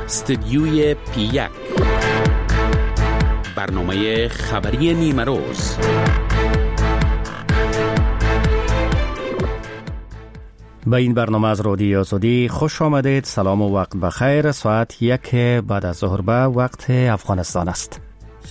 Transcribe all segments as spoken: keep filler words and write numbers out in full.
استدیوی پی یک، برنامه خبری نیمه روز. به این برنامه از رادیو آزادی خوش آمدید. سلام و وقت بخیر. ساعت یک بعد از ظهر به وقت افغانستان است.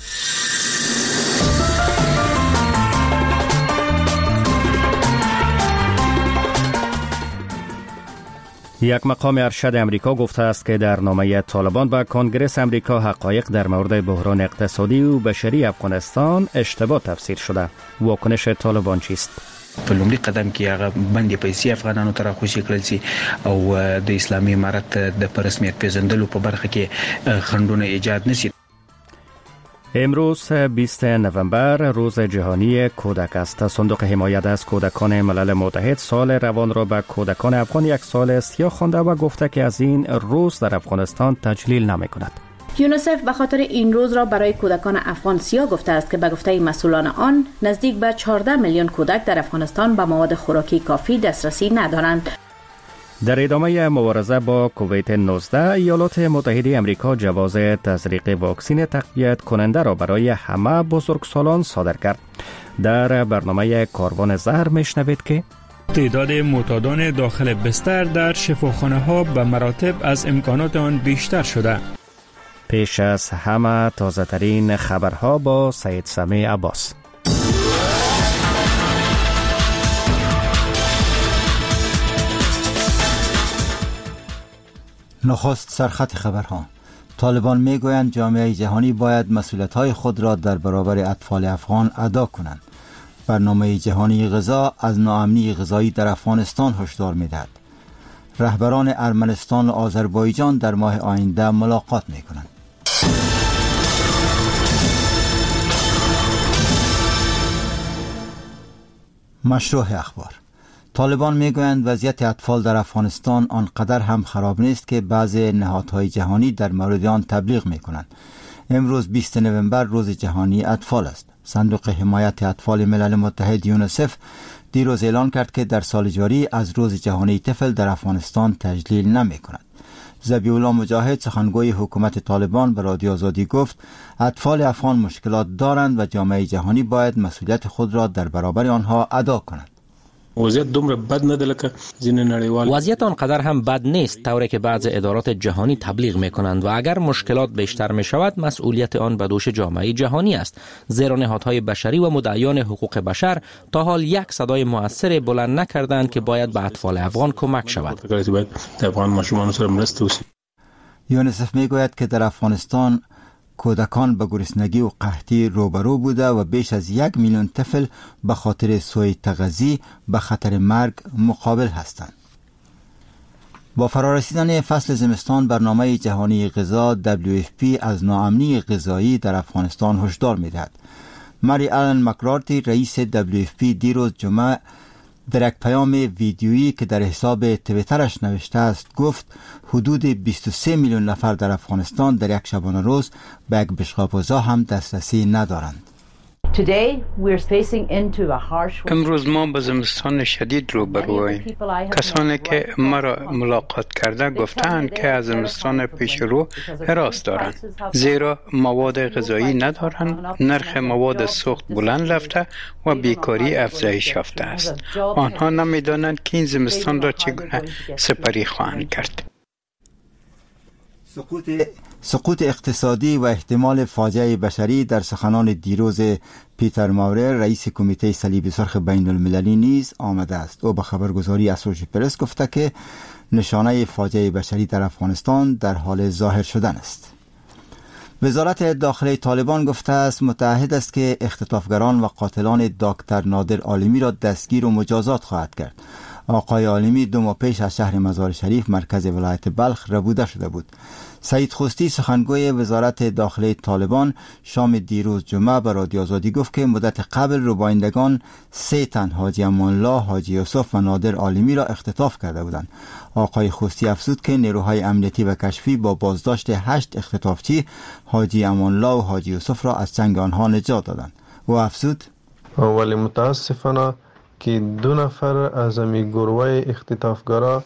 یک مقام ارشد امریکا گفته است که در نامه طالبان به کنگره امریکا حقایق در مورد بحران اقتصادی و بشری افغانستان اشتباه تفسیر شده. واکنش طالبان چیست؟ په لومړي قدم کې هغه باندې پیسې افغانانو ته راخوشي کړل شي او د اسلامي امارت د پرسمیت پیژندلو په برخه کې خنډونه ایجاد نشي. امروز بیستم نوامبر روز جهانی کودک است. صندوق حمایت از کودکان ملل متحد سال روان را به کودکان افغان یک سال سیاه خوانده و گفته که از این روز در افغانستان تجلیل نمی کند. یونیسف به خاطر این روز را برای کودکان افغان سیاه گفته است که به گفته مسئولان آن نزدیک به چهارده میلیون کودک در افغانستان به مواد خوراکی کافی دسترسی ندارند. در ادامه مبارزه با کووید نوزده، ایالات متحده آمریکا جواز تزریق واکسن تقویت کننده را برای همه بزرگسالان صادر کرد. در برنامه کاروان زهر میشنوید که تعداد معتادان داخل بستر در شفاخانه ها به مراتب از امکانات آن بیشتر شده. پیش از همه تازه ترین خبرها با سید سمی عباس. نخست سرخط خبرها. طالبان میگویند جامعه جهانی باید مسئولیت‌های خود را در برابر اطفال افغان ادا کنند. برنامه جهانی غذا از ناامنی غذایی در افغانستان هشدار می‌دهد. رهبران ارمنستان و آذربایجان در ماه آینده ملاقات می‌کنند. مشروع اخبار. طالبان میگویند وضعیت اطفال در افغانستان آنقدر هم خراب نیست که بعضی نهادهای جهانی در مورد آن تبلیغ میکنند. امروز بیستم نوامبر روز جهانی اطفال است. صندوق حمایت اطفال ملل متحد یونیسف دیروز اعلان کرد که در سال جاری از روز جهانی طفل در افغانستان تجلیل نمیکند. ذبیح الله مجاهد سخنگوی حکومت طالبان به رادیو آزادی گفت اطفال افغان مشکلات دارند و جامعه جهانی باید مسئولیت خود را در برابر آنها ادا کند. وضعیت دومره بد نه ده لکه ځینې نړیوال. وضعیت آنقدر هم بد نیست طوری که بعض ادارات جهانی تبلیغ میکنند و اگر مشکلات بیشتر می شود مسئولیت آن به دوش جامعه جهانی است، زیرا نهادهای بشری و مدعیان حقوق بشر تا حال یک صدای مؤثر بلند نکردند که باید به اطفال افغان کمک شود. یونیسف میگوید که در افغانستان کودکان به گرسنگی و قحطی روبرو بوده و بیش از یک میلیون طفل به خاطر سوء تغذیه به خطر مرگ مقابل هستند. با فرارسیدن فصل زمستان، برنامه جهانی غذا دبلیو اف پی از ناامنی غذایی در افغانستان هشدار می‌دهد. ماری آلن مکرارتی رئیس دبلیو اف پی دیروز جمعه در یک پیام ویدیویی که در حساب تویترش نوشته است گفت حدود بیست و سه میلیون نفر در افغانستان در یک شبانه روز به یک بشقاب غذا هم دسترسی ندارند. امروز ما با زمستان شدید روبرویم. کسانی که مرا ملاقات کرده گفتند که از زمستان پیش رو هراس دارند، زیرا مواد غذایی ندارند، نرخ مواد سوخت بلند رفته و بیکاری افزایش یافته است. آنها نمی‌دانند که این زمستان را چگونه سپری خواهند کرد. سقوط سقوط اقتصادی و احتمال فاجعه بشری در سخنان دیروز پیتر ماورر رئیس کمیته صلیب سرخ بین المللی نیز آمده است. او به خبرگزاری اسوشییتد پرس گفته که نشانه فاجعه بشری در افغانستان در حال ظاهر شدن است. وزارت داخلی طالبان گفته است متعهد است که اختطافگران و قاتلان دکتر نادر عالمی را دستگیر و مجازات خواهد کرد. آقای عالمی دو ماه پیش از شهر مزار شریف مرکز ولایت بلخ ربوده شده بود. سعید خوستی سخنگوی وزارت داخلی طالبان شام دیروز جمعه به رادیو آزادی گفت که مدت قبل ربایندگان سه تن حاجی امانالله، حاجی یوسف و نادر عالمی را اختطاف کرده بودند. آقای خوستی افزود که نیروهای امنیتی و کشفی با بازداشت هشت اختطافچی حاجی امانالله و حاجی یوسف را از چنگ آنها نجات دادند. و افزود ولی متاسفانه که دو نفر از امی گروه اختطافگرا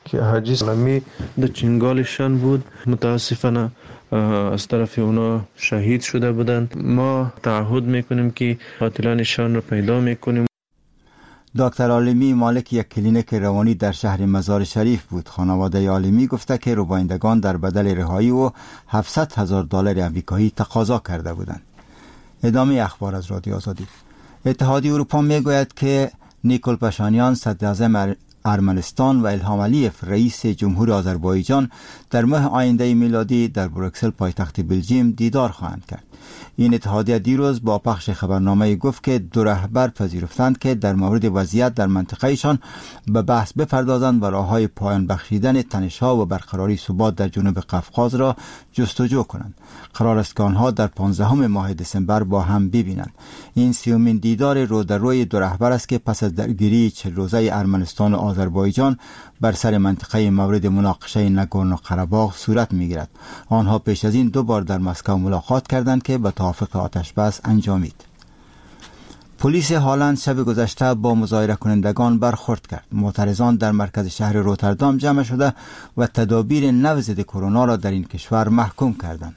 که حاجی اسلامی در چنگالشان بود. متاسفانه از طرف اونا شهید شده بودند. ما تعهد میکنیم که قاتلانشان رو پیدا میکنیم. دکتر عالمی مالک یک کلینیک روانی در شهر مزار شریف بود. خانواده عالمی گفته که روبایندگان در بدل رهایی و هفتصد هزار دلار آمریکایی تقاضا کرده بودند. ادامه اخبار از رادیو آزادی. اتحادیه اروپا میگوید که نیکول پاشانیان صدراعظم ارمنستان و الهام علیف رئیس جمهور آذربایجان در ماه آینده میلادی در بروکسل پایتخت بلژیم دیدار خواهند کرد. این اتحادیه دیروز با پخش خبرنامه گفت که دو رهبر پذیرفتند که در مورد وضعیت در منطقهشان به بحث بپردازند و راههای پایان بخشیدن تنش‌ها و برقراری ثبات در جنوب قفقاز را جستجو کنند. قرار است که آنها در پانزدهم ماه دسامبر با هم ببینند. این سیومین دیدار رو در روی دو رهبر است که پس از درگیری چهل روزه ارمنستان و آذربایجان بر سر منطقه مورد مناقشه نگورنو قره‌باغ صورت می‌گیرد. آنها پیش از این دو بار در مسکو ملاقات کردند که به توافق آتش بس انجامید. پلیس هالند شب گذشته با مظاهره کنندگان برخورد کرد. معترضان در مرکز شهر روتردام جمع شده و تدابیر نو ضد کرونا را در این کشور محکوم کردند.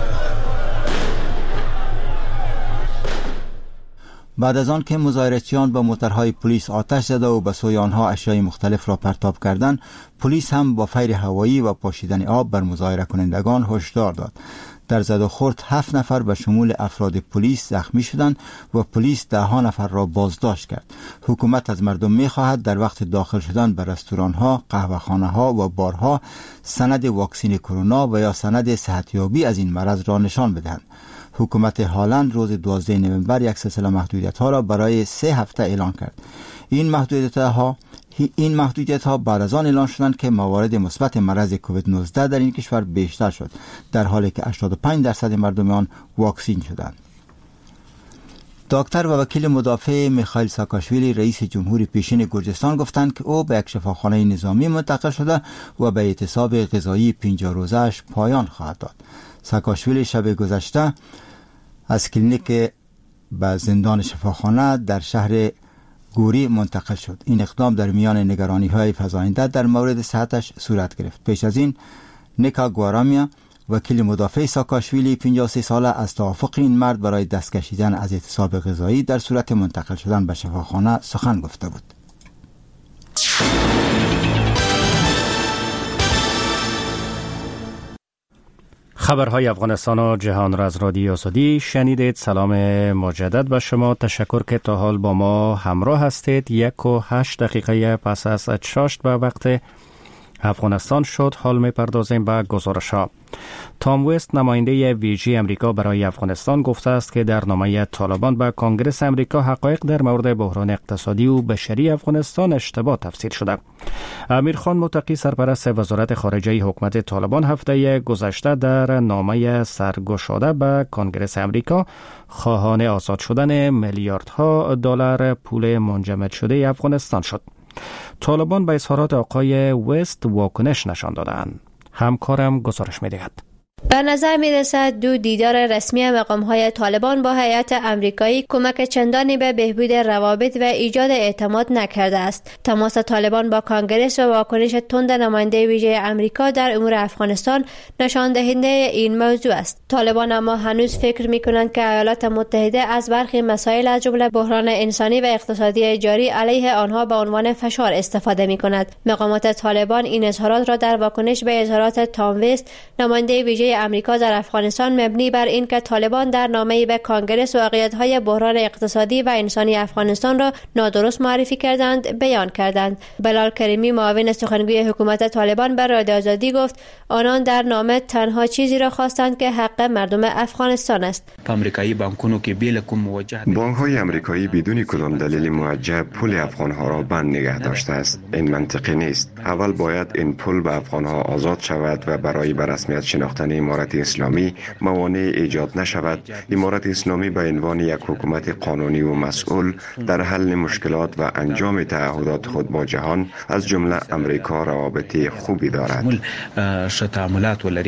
بعد از آن که مظاهرچیان با موترهای پلیس آتش زده و به سوی آنها اشیاء مختلف را پرتاب کردند، پلیس هم با فیر هوایی و پاشیدن آب بر مظاهره کنندگان هشدار داد. در زد و خورد هفت نفر به شمول افراد پلیس زخمی شدند و پلیس ده ها نفر را بازداشت کرد. حکومت از مردم می‌خواهد در وقت داخل شدن به رستوران‌ها، قهوه‌خانه‌ها و بارها سند واکسین کرونا و یا سند صحتیابی از این مرض را نشان بدهند. حکومت هالند روز دوازده نوامبر یک سلسله محدودیت‌ها را برای سه هفته اعلان کرد. این محدودیت‌ها این محدودیت‌ها بعد از آن اعلان شدند که موارد مثبت مرض کووید نوزده در این کشور بیشتر شد، در حالی که هشتاد و پنج درصد مردم آن واکسین شدند. دکتر و وکیل مدافع میخائیل ساکاشویلی رئیس جمهوری پیشین گرجستان گفتند که او به یک شفاخانه نظامی منتقل شده و به اعتصاب غذایی پنجاه روزه‌اش پایان خواهد داد. ساکاشویلی شب گذشته از کلینیک به زندان شفاخانه در شهر گوری منتقل شد. این اقدام در میان نگرانی‌های فزاینده در مورد صحتش صورت گرفت. پیش از این نیکا گوارامیا وکیل مدافع ساکاشویلی پنجاه و سه ساله از توافق این مرد برای دست کشیدن از اعتصاب غذایی در صورت منتقل شدن به شفاخانه سخن گفته بود. خبرهای افغانستان و جهان را از رادیو آزادی شنیدید. سلام مجدد به شما. تشکر که تا حال با ما همراه هستید. یک و هشت دقیقه پس از چاشت به وقت افغانستان شد. حال می پردازیم به گزارش ها. تام وست نماینده ویژه امریکا برای افغانستان گفته است که در نامه طالبان به کنگره امریکا حقایق در مورد بحران اقتصادی و بشری افغانستان اشتباه تفسیر شده. امیر خان متقی سرپرست وزارت خارجه حکومت طالبان هفته گذشته در نامه سرگشاده به کنگره امریکا خواهان آزاد شدن میلیاردها دلار پول منجمد شده افغانستان شد. طالبان به اظهارات آقای وست واکنش نشان دادند. همکارم گزارش می‌دهد. به نظر می‌رسد دو دیدار رسمی مقام‌های طالبان با هیئت آمریکایی کمک چندانی به بهبود روابط و ایجاد اعتماد نکرده است. تماس طالبان با کنگره و واکنش تند نماینده ویژه آمریکا در امور افغانستان نشان دهنده این موضوع است. طالبان اما هنوز فکر می‌کنند که ایالات متحده از برخی مسائل از جمله بحران انسانی و اقتصادی جاری علیه آنها به عنوان فشار استفاده می‌کند. مقامات طالبان این اظهارات را در واکنش به اظهارات تام وست نماینده ویژه امریکا در افغانستان مبنی بر این که طالبان در نامه‌ای به کنگره واقعیت‌های بحران اقتصادی و انسانی افغانستان را نادرست معرفی کردند بیان کردند. بلال کریمی معاون سخنگوی حکومت طالبان به رادیو آزادی گفت آنان در نامه تنها چیزی را خواستند که حق مردم افغانستان است. آمریکایی بانکونو که بیل کوم موجه بانک‌های آمریکایی بدون کدام دلیل موجه پول افغان‌ها را بند نگه داشته است. این منطقی نیست. اول باید این پول به افغان‌ها آزاد شود و برای به رسمیت شناختن امارت اسلامی موانع ایجاد نشود. امارت اسلامی به عنوان یک حکومت قانونی و مسئول در حل مشکلات و انجام تعهدات خود با جهان از جمله امریکا روابط خوبی دارد.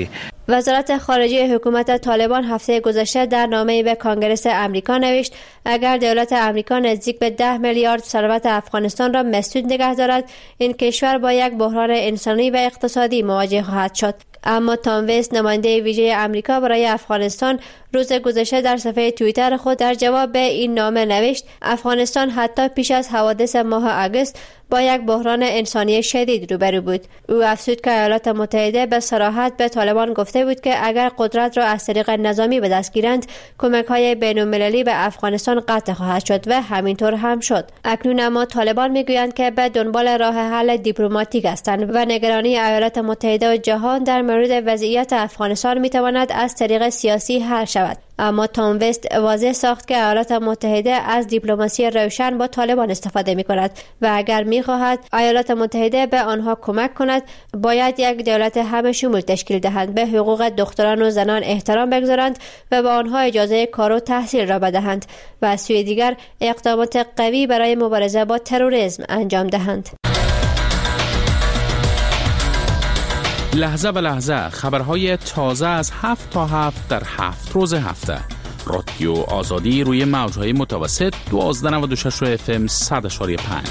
وزارت خارجه حکومت طالبان هفته گذشته در نامه‌ای به کانگرس امریکا نوشت اگر دولت امریکا نزدیک به ده میلیارد ثروت افغانستان را مسدود نگه دارد، این کشور با یک بحران انسانی و اقتصادی مواجه خواهد شد. اما تام وست، نماینده ویژه امریکا برای افغانستان، روز گذشته در صفحه توییتر خود در جواب به این نامه نوشت افغانستان حتی پیش از حوادث ماه آگوست با یک بحران انسانی شدید روبرو بود. او افزود که ایالات متحده به صراحت به طالبان گفته بود که اگر قدرت را از طریق نظامی به دست گیرند، کمک‌های بین‌المللی به افغانستان قطع خواهد شد و همینطور هم شد. اکنون اما طالبان میگویند که به دنبال راه حل دیپلماتیک هستند و نگرانی ایالات متحده و جهان در مورد وضعیت افغانستان میتواند از طریق سیاسی حل شود. اما تام وست واضح ساخت که ایالات متحده از دیپلماسی روشن با طالبان استفاده می کند و اگر می خواهد ایالات متحده به آنها کمک کند، باید یک دولت همه شمول تشکیل دهند، به حقوق دختران و زنان احترام بگذارند و به آنها اجازه کار و تحصیل را بدهند و از سوی دیگر اقدامات قوی برای مبارزه با تروریسم انجام دهند. لحظه به لحظه خبرهای تازه از هفت تا هفت در هفت روز هفته. رادیو آزادی روی موجهای متوسط دوازده نود و شش اف ام صد و پنج.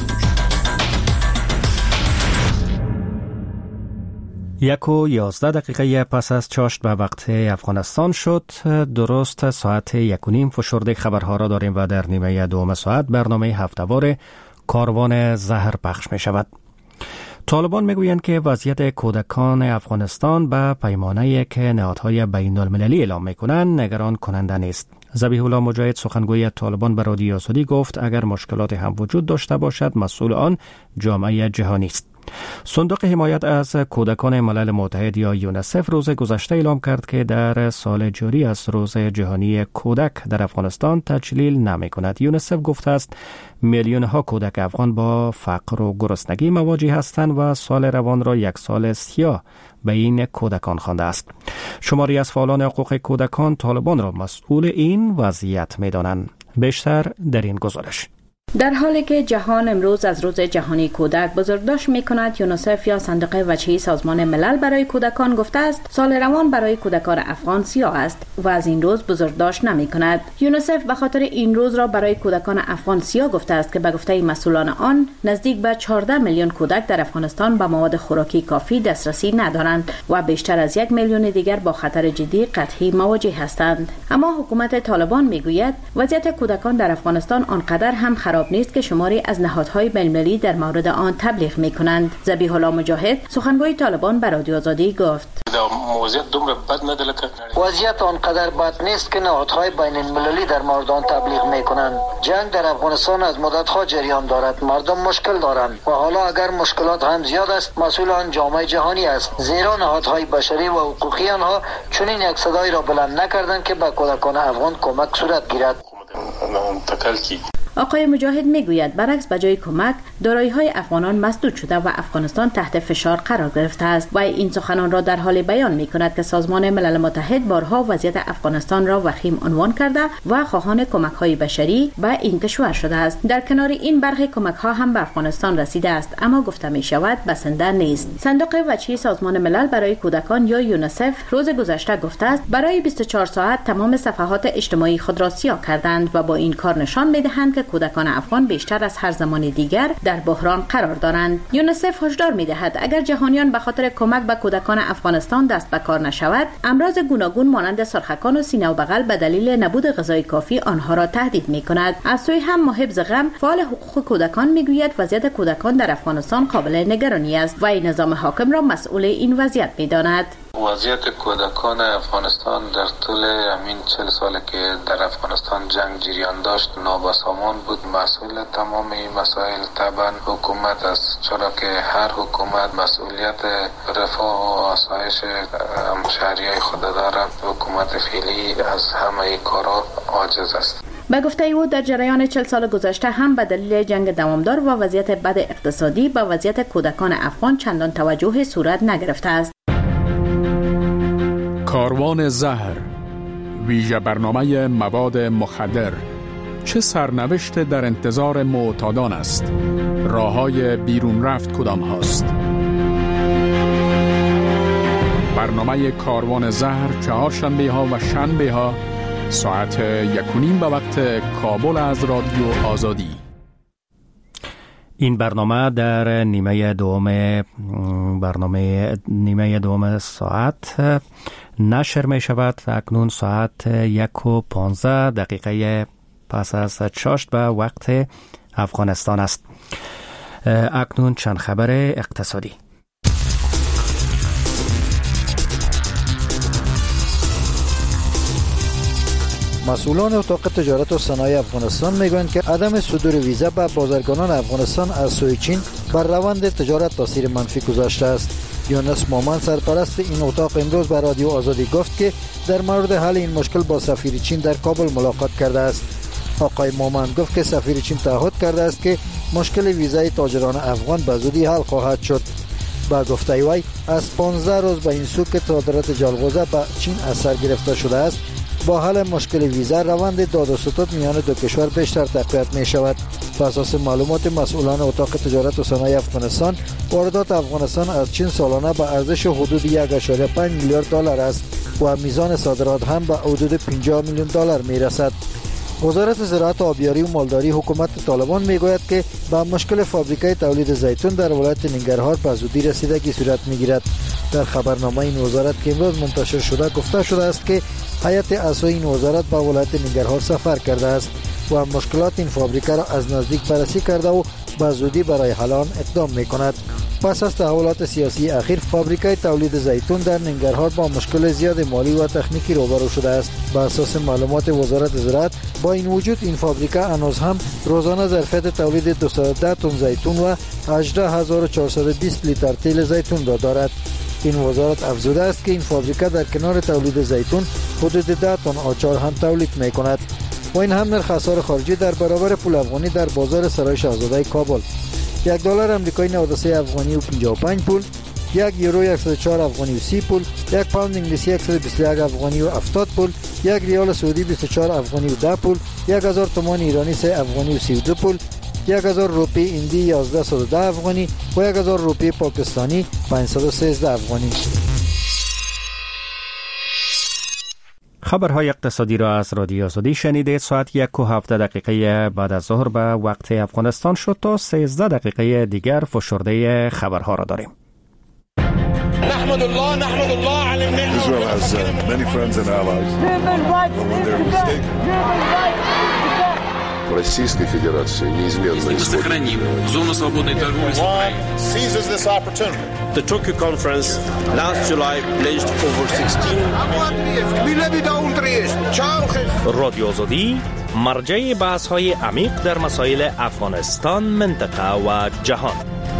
یک و یازده دقیقه پس از چاشت به وقت افغانستان شد. درست ساعت یک و نیم فشرده خبرها را داریم و در نیمه دوم ساعت برنامه هفته‌وار کاروان زهر پخش می شود. طالبان میگویند که وضعیت کودکان افغانستان به پیمانه‌ای که نهادهای بین المللی اعلام میکنند نگران کننده نیست. ذبیح الله مجاهد، سخنگوی طالبان، به رادیو آزادی گفت اگر مشکلات هم وجود داشته باشد مسئول آن جامعه جهانی است. صندوق حمایت از کودکان ملل متحد یا یونیسف روز گذشته اعلام کرد که در سال جاری از روز جهانی کودک در افغانستان تجلیل نمی کند. یونیسف گفته است میلیون ها کودک افغان با فقر و گرسنگی مواجه هستند و سال روان را یک سال سیاه به این کودکان خوانده است. شماری از فعالان حقوق کودکان طالبان را مسئول این وضعیت می دانند. بیشتر در این گزارش. در حالی که جهان امروز از روز جهانی کودک بزرگداشت می‌کند، یونیسف یا صندوق وجهی سازمان ملل برای کودکان گفته است سال روان برای کودکان افغان سیاه است و از این روز بزرگداشت نمی‌کند. یونیسف به خاطر این روز را برای کودکان افغان سیاه گفته است که به گفته مسئولان آن نزدیک به چهارده میلیون کودک در افغانستان به مواد خوراکی کافی دسترسی ندارند و بیشتر از یک میلیون دیگر با خطر جدی قحطی مواجه هستند. اما حکومت طالبان میگوید وضعیت کودکان در افغانستان آنقدر هم خراب نیست که شماری از نهادهای بین‌المللی در مورد آن تبلیغ می‌کنند. ذبیح الله مجاهد، سخنگوی طالبان، به رادیو آزادی گفت وضعیت آنقدر بد نیست که نهادهای بین‌المللی در مورد آن تبلیغ می‌کنند. جنگ در افغانستان از مدت‌ها جریان دارد. مردم مشکل دارند و حالا اگر مشکلات هم زیاد است مسئول آن جامعه جهانی است، زیرا نهادهای بشری و حقوقی آنها چنین یک صدای را بلند نکردند که به کودکان افغان کمک صورت گیرد. آقای مجاهد میگوید برعکس به جای کمک دارایی‌های افغانان مسدود شده و افغانستان تحت فشار قرار گرفته است و این سخنان را در حال بیان می‌کند که سازمان ملل متحد بارها وضعیت افغانستان را وخیم عنوان کرده و خواهان کمک‌های بشری به این کشور شده است. در کنار این برخی کمک‌ها هم به افغانستان رسیده است اما گفته می‌شود بسنده نیست. صندوق وجهی سازمان ملل برای کودکان یا یونیسف روز گذشته گفته است برای بیست و چهار ساعت تمام صفحات اجتماعی خود را سیاه کردند و با این کار نشان می‌دهند که کودکان افغان بیشتر از هر زمان دیگر در بحران قرار دارند. یونیسف هشدار می‌دهد اگر جهانیان به خاطر کمک به کودکان افغانستان دست به کار نشود، امراض گوناگون مانند سرخکان و سینه و بغل به دلیل نبود غذای کافی آنها را تهدید می‌کند. از سوی هم محب غم، فعال حقوق کودکان می‌گوید وضعیت کودکان در افغانستان قابل نگرانی است و این نظام حاکم را مسئول این وضعیت می‌داند. وضعیت کودکان افغانستان در طول همین چهل ساله که در افغانستان جنگ جریان داشت نابسامان بود. مسئول تمام این مسائل طبعا حکومت است، چرا که هر حکومت مسئولیت رفاه و آسایش شهریای خود دارد. حکومت فعلی از همه کارا عاجز است. به گفته او در جریان چهل سال گذشته هم به دلیل جنگ دوامدار و وضعیت بد اقتصادی به وضعیت کودکان افغان چندان توجه صورت نگرفته است. کاروان زهر، ویژه برنامه مواد مخدر، چه سرنوشت در انتظار معتادان است؟ راههای بیرون رفت کدام هاست؟ برنامه کاروان زهر چهارشنبه ها و شنبه ها ساعت یک و نیم به وقت کابل از رادیو آزادی. این برنامه در نیمه دوم برنامه نیمه دوم ساعت نشر می شود. اکنون ساعت یک و پانزده دقیقه پس از چاشت به وقت افغانستان است. اکنون چند خبر اقتصادی. مسئولان اتاق تجارت و صنایع افغانستان میگویند که عدم صدور ویزا به بازرگانان افغانستان از سوی چین بر روند تجارت تاثیر منفی گذاشته است. یونس مومن سرپرست این اتاق امروز به رادیو آزادی گفت که در مورد حل این مشکل با سفیر چین در کابل ملاقات کرده است. آقای مومن گفت که سفیر چین تعهد کرده است که مشکل ویزای تاجران افغان به زودی حل خواهد شد. با گفته وی از پانزده روز به این سو که صادرات جلغوزه به چین اثر گرفته شده است، با حل مشکل ویزا روند داد و ستد میان دو کشور بیشتر تقویت می شود. بر اساس معلومات مسئولان اتاق تجارت و صنایع افغانستان، واردات افغانستان از چین سالانه به ارزش حدود یک و پنج میلیارد دلار است و میزان صادرات هم به حدود پنجاه میلیون دلار می رسد. وزارت زراعت، آبیاری و مالداری حکومت طالبان میگوید که به مشکل فابریکه تولید زیتون در ولایت ننگرهار به زودی رسیدگی صورت میگیرد. در خبرنامه این وزارت که امروز منتشر شده گفته شده است که هیئت اعضای این وزارت به ولایت ننگرهار سفر کرده است و مشکلات این فابریکه را از نزدیک بررسی کرده و به زودی برای حل آن اقدام میکند. پس از تحولات سیاسی اخیر، فابریکه تولید زیتون در ننگرهار با مشکل زیاد مالی و تکنیکی روبرو شده است. بر اساس معلومات وزارت زراعت، با این وجود این فابریکه هنوز هم روزانه ظرفیت تولید دویست و ده تن زیتون و هجده هزار و چهارصد و بیست لیتر تیل زیتون را دارد. این وزارت افزوده است که این فابریکه در کنار تولید زیتون حدود ده تن آچار هم تولید میکند و این هم نرخ اسعار خارجی در برابر پول افغانی در بازار سرای شاهزاده کابل: یک دلار آمریکایی نود و سه افغانی و پنجاه و پنج پول، یک یورو صد و چهار افغانی و سی پول، یک پوند انگلیسی صد و بیست و یک افغانی و هفتاد پول، یک ریال سعودی بیست و چهار افغانی و ده پول، یک هزار تومان ایرانی سه افغانی و سی و دو پول، یک هزار روپی هندی یازده و ده افغانی و یک هزار روپی پاکستانی پانصد و سیزده افغانی. خبرهای اقتصادی را از رادیو آزادی شنیدید. ساعت یک و هفده دقیقه بعد از ظهر به وقت افغانستان شد. تا سیزده دقیقه دیگر فشرده خبرها را داریم. نحمد الله نحمد الله على النعمة. Israel has uh, many friends and allies. When they're mistaken. Российской Федерации неизменно сохраним зону свободной торговли с Украиной. Seizes this opportunity. The Tokyo conference last July pledged over sixteen. رادیو آزادی مرجع بحث‌های عمیق در مسائل افغانستان، منطقه و جهان.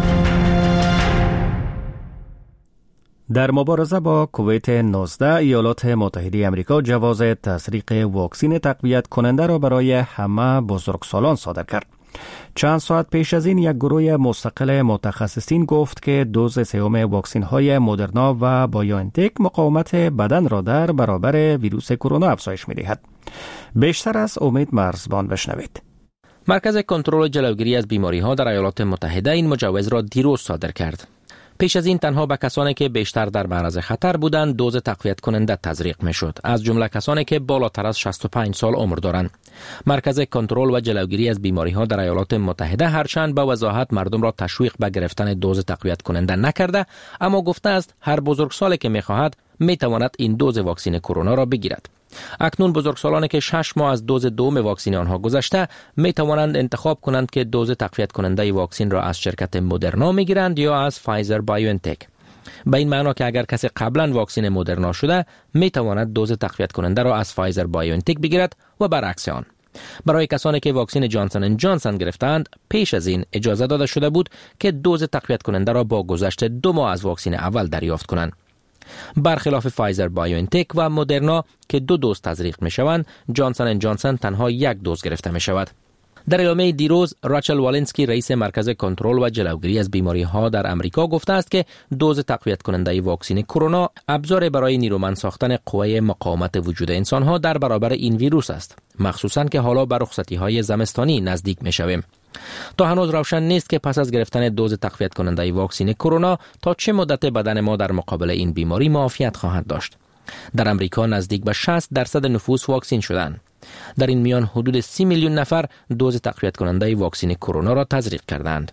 در مبارزه با کووید نوزده، ایالات متحده آمریکا جواز تزریق واکسن تقویت کننده را برای همه بزرگسالان صادر کرد. چند ساعت پیش از این یک گروه مستقل متخصصین گفت که دوز سوم واکسن های مدرنا و بایوانتک مقاومت بدن را در برابر ویروس کرونا افزایش می‌دهد. بیشتر از امید مرزبان بشنوید. مرکز کنترل و جلوگیری از بیماری‌ها در ایالات متحده این مجوز را دیروز صادر کرد. پیش از این تنها به کسانی که بیشتر در معرض خطر بودند دوز تقویت کننده تزریق میشد، از جمله کسانی که بالاتر از شصت و پنج سال عمر دارند. مرکز کنترل و جلوگیری از بیماری‌ها در ایالات متحده هرچند به وضاحت مردم را تشویق به گرفتن دوز تقویت کننده نکرده، اما گفته است هر بزرگسالی که می‌خواهد می‌تواند این دوز واکسن کرونا را بگیرد. اکنون بزرگسالانی که شش ماه از دوز دوم واکسن آنها گذشته می توانند انتخاب کنند که دوز تقویت کننده واکسن را از شرکت مدرنا می گیرند یا از فایزر بایوانتک. به این معنی که اگر کسی قبلا واکسن مدرنا شده می تواند دوز تقویت کننده را از فایزر بایوانتک بگیرد و برعکس آن. برای کسانی که واکسن جانسون اند جانسون گرفتند پیش از این اجازه داده شده بود که دوز تقویت کننده را با گذشت دو ماه از واکسن اول دریافت کنند. برخلاف فایزر بایوانتک و مدرنا که دو دوز تزریق می شوند، جانسون اند جانسون تنها یک دوز گرفته می شود. در اعلامیه دیروز راچل والنسکی رئیس مرکز کنترل و جلوگیری از بیماری ها در امریکا گفته است که دوز تقویت کننده واکسن کرونا ابزار برای نیرومند ساختن قوه مقاومت وجود انسان ها در برابر این ویروس است، مخصوصاً که حالا به رخصتی های زمستانی نزدیک می شویم. تا هنوز روشن نیست که پس از گرفتن دوز تقویت کننده واکسن کرونا تا چه مدت بدن ما در مقابل این بیماری معافیت خواهد داشت. در امریکا نزدیک به شصت درصد نفوس واکسین شدند. در این میان حدود سی میلیون نفر دوز تقویت کننده واکسن کرونا را تزریق کردند.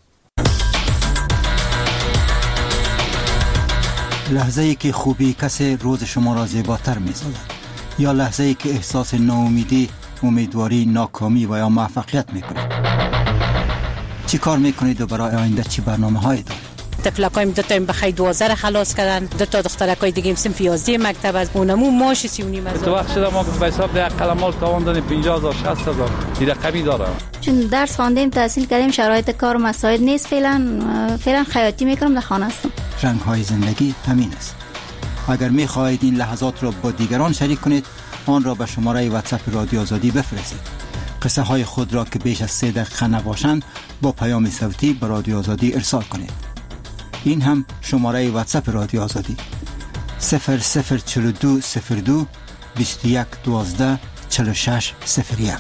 لحظه ای که خوبی کسی روز شما را زیباتر می سازد، یا لحظه ای که احساس ناامیدی، امیدواری، ناکامی و یا موفقیت می کنید. چی کار می کنید و برای آینده چی برنامه هایی دارید؟ تفلکایم دو تا بخی دوازده را خلاص کردن، دو تا دخترکای دیگه هم صنف یازده مکتب از اونمو ماش سی و نیم هزار. تو وقت شده ما به حساب ده قلمال تاوان دادیم پنجاه هزار شصت هزار این رقمی داره. چون درس خواندیم تحصیل کردیم شرایط کار مساعد نیست، فعلا فعلا خیاطی میکنم، در خانه هستم. رنگ های زندگی همین است. اگر می خواهید این لحظات را با دیگران شریک کنید، آن را به شماره واتساپ رادیو آزادی بفرستید. قصه های خود را که بیش از سه دقیقه نباشند با پیام صوتی به رادیو آزادی ارسال کنید. این هم شماره واتساپ رادیو آزادی صفر صفر چهل و دو صفر دو بیست و یک دوازده چهل و شش صفر یک.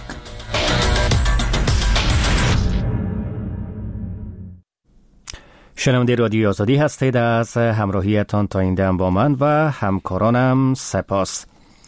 شنونده رادیو آزادی هستید. از همراهیتان تا این دم با من و همکارانم سپاس.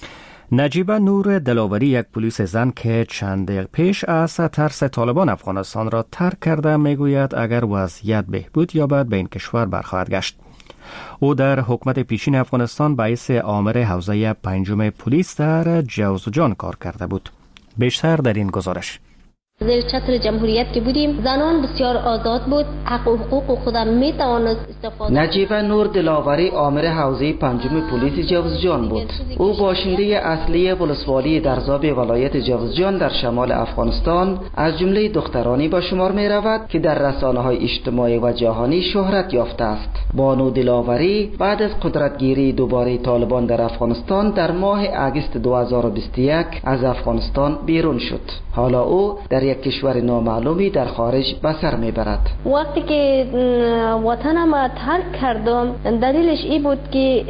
نجیبه نور دلاوری، یک پلیس زن که چند دقیقه پیش از ترس طالبان افغانستان را ترک کرده، میگوید اگر وضعیت بهبود یابد به این کشور برخواهد گشت. او در حکومت پیشین افغانستان باعث آمر حوزه پنجم پلیس در جوزجان کار کرده بود. بیشتر در این گزارش. زیر چتر جمهوریت که بودیم زنان بسیار آزاد بود، حق و حقوق خودم می توانست استفاده. نجیبه نور دلاوری آمر حوزه پنجم پلیس جوزجان بود. او باشنده اصلی ولسوالی درزاب ولایت جوزجان در شمال افغانستان از جمله دخترانی به شمار می رود که در رسانه های اجتماعی و جهانی شهرت یافته است. بانو دلاوری بعد از قدرتگیری دوباره طالبان در افغانستان در ماه اگست دو هزار و بیست و یک از افغانستان بیرون شد. حالا او در یک کشور نامعلومی در خارج به سر میبرد. وقتی که وطنم را ترک کردم دلیلش این بود که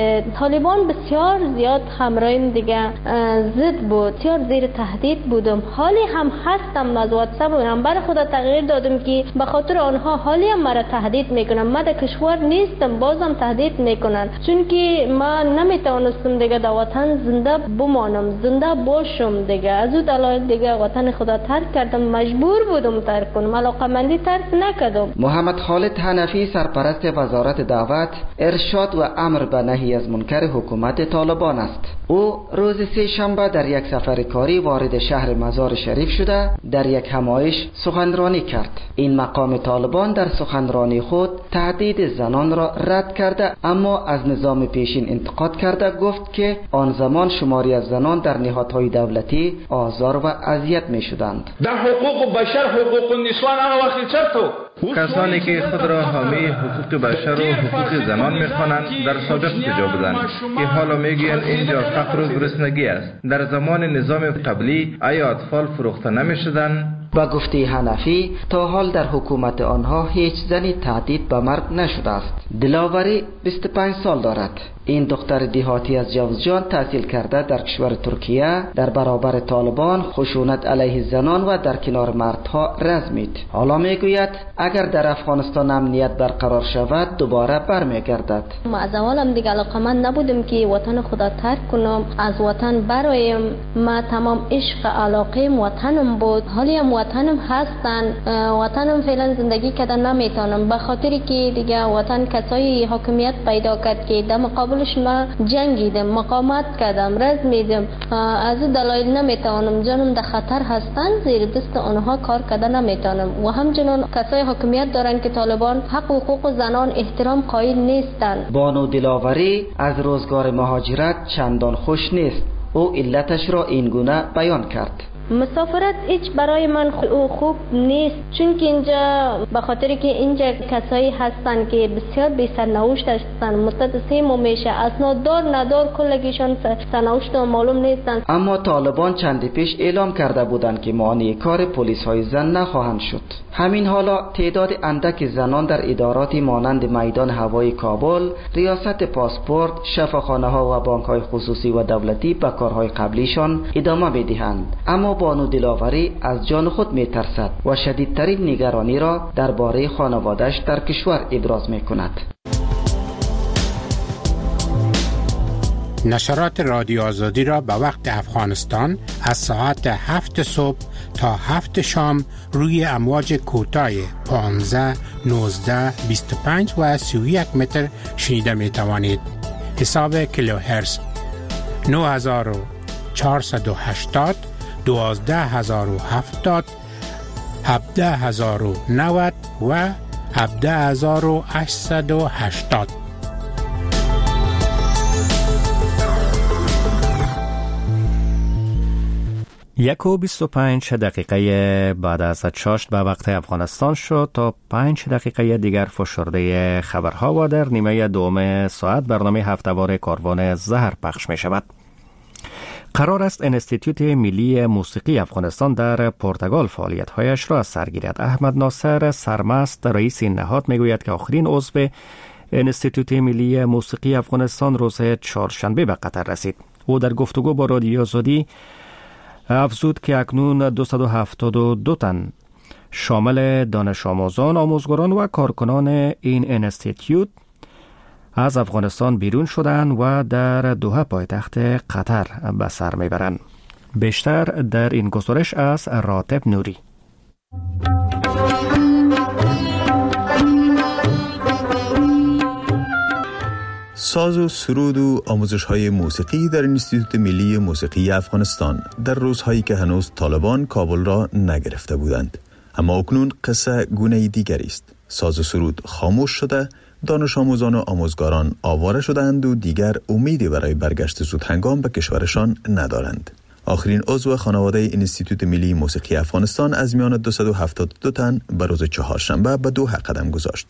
طالبان بسیار زیاد همراهیم دیگه ضد بود، بسیار زیر تهدید بودم. حالی هم هستم از واتساپ هم برای خدا تغییر دادم که به خاطر آنها حالی هم مرا تهدید میکنن. من در کشور نیستم بازم تهدید میکنن، چون که من نمیتونستم دیگه در وطن زنده بمانم، زنده باشم دیگه. از اون دلایل دیگه وطن خدا ترک کردم، مجبور بودم ترک کنم، علاقمندی ترک نکردم. محمد خالد حنفی سرپرست وزارت دعوت، ارشاد و امر به نهی از منکر حکومت طالبان است. او روز سه شنبه در یک سفر کاری وارد شهر مزار شریف شده در یک همایش سخنرانی کرد. این مقام طالبان در سخنرانی خود تهدید زنان را رد کرده، اما از نظام پیشین انتقاد کرده. گفت که آن زمان شماری از زنان در نهادهای دولتی آزار و اذیت می شدند. در حقوق بشر، حقوق النسوان اما وقتی چرتو کسانی که خود را حامی حقوق بشر و حقوق زنان می‌خوانند در سابق سجا بودند که حالا میگویند اینجا فقر و گرسنگی است. در زمان نظام قبلی آیا اطفال فروخته نمی‌شدند؟ با گفته حنفی تا حال در حکومت آنها هیچ زنی تهدید به مرگ نشده است. دلاوری بیست و پنج سال دارد. این دختر دیهاتی از جوزجان تحصیل کرده در کشور ترکیه در برابر طالبان خشونت علیه زنان و در کنار مردها رزمید. حالا میگوید اگر در افغانستان امنیت برقرار شود دوباره برمیگردد. ما از اولم دیگه علاقمند نبودم که وطن خدا ترک کنم، از وطن برایم. ما تمام عشق علاقه وطنم بود، حالی هم وطنم هستن. وطنم فعلا زندگی کردن نمیتونم به خاطری که دیگه وطن کسایی حاکمیت پیدا کرد که در مقابلش ما جنگیدم، مقاومت کردم، رزمیدم. از این دلایل نمیتونم، جانم در خطر هستن، زیر دست آنها کار کردن نمیتونم. و همچنین کسای حاکمیت دارن که طالبان حق و حقوق زنان احترام قائل نیستن. بانو دلاوری از روزگار مهاجرت چندان خوش نیست. او علتش را این گونه بیان کرد. مسافرت هیچ برای من خوب نیست، چون که اینجا به خاطر که اینجا کسایی هستن که بسیار بی سرنوشت هستن، مدت سه ماه میشه اسناد دار ندار کلگیشان سرنوشت معلوم نیستن. اما طالبان چندی پیش اعلام کرده بودند که مانع کار پلیس های زن نخواهند شد. همین حالا تعداد اندک زنان در ادارات مانند میدان هوایی کابل، ریاست پاسپورت، شفاخانه ها و بانک های خصوصی و دولتی به کارهای قبلیشان ادامه میدهند. اما بانو دلاوری از جان خود می ترسد و شدیدترین نگرانی را درباره خانواده‌اش در کشور ابراز می کند. نشرات رادیو آزادی را به وقت افغانستان از ساعت هفت صبح تا هفت شام روی امواج کوتاه پانزده، نوزده، بیست و پنج و سی و یک متر شنیده می توانید. حساب کیلوهرتز نه هزار و چهارصد و هشتاد، دوازده هزار و هفتاد، هفده هزار و نود و هفده هزار و هشتصد و هشتاد. یک و بیست و پنج دقیقه بعد از چاشت به وقت افغانستان شد. تا پنج دقیقه دیگر فشرده خبرها و در نیمه دوم ساعت برنامه هفته‌وار کاروان زهر پخش می شود. قرار است انستیتوت ملی موسیقی افغانستان در پرتغال فعالیت‌هایش را از سر گیرد. احمد ناصر سرمست رئیس این نهاد میگوید که آخرین عضو انستیتوت ملی موسیقی افغانستان روز چهارشنبه به قطر رسید. او در گفتگو با رادیو آزادی افزود که اکنون دویست و هفتاد و دو تن شامل دانش آموزان، آموزگاران و کارکنان این انستیتیوت از افغانستان بیرون شدند و در دوحه پایتخت قطر به سر میبرند. بیشتر در این گزارش از راتب نوری. ساز و سرود و آموزش‌های موسیقی در انستیتوت ملی موسیقی افغانستان در روزهایی که هنوز طالبان کابل را نگرفته بودند. اما اکنون قصه گونه دیگری است. ساز و سرود خاموش شده، دانش آموزان و آموزگاران آواره شدند و دیگر امیدی برای برگشت زود هنگام به کشورشان ندارند. آخرین عضو خانواده انستیتوت ملی موسیقی افغانستان از میان دویست و هفتاد و دو تن به روز چهارشنبه به دوحه قدم گذاشت.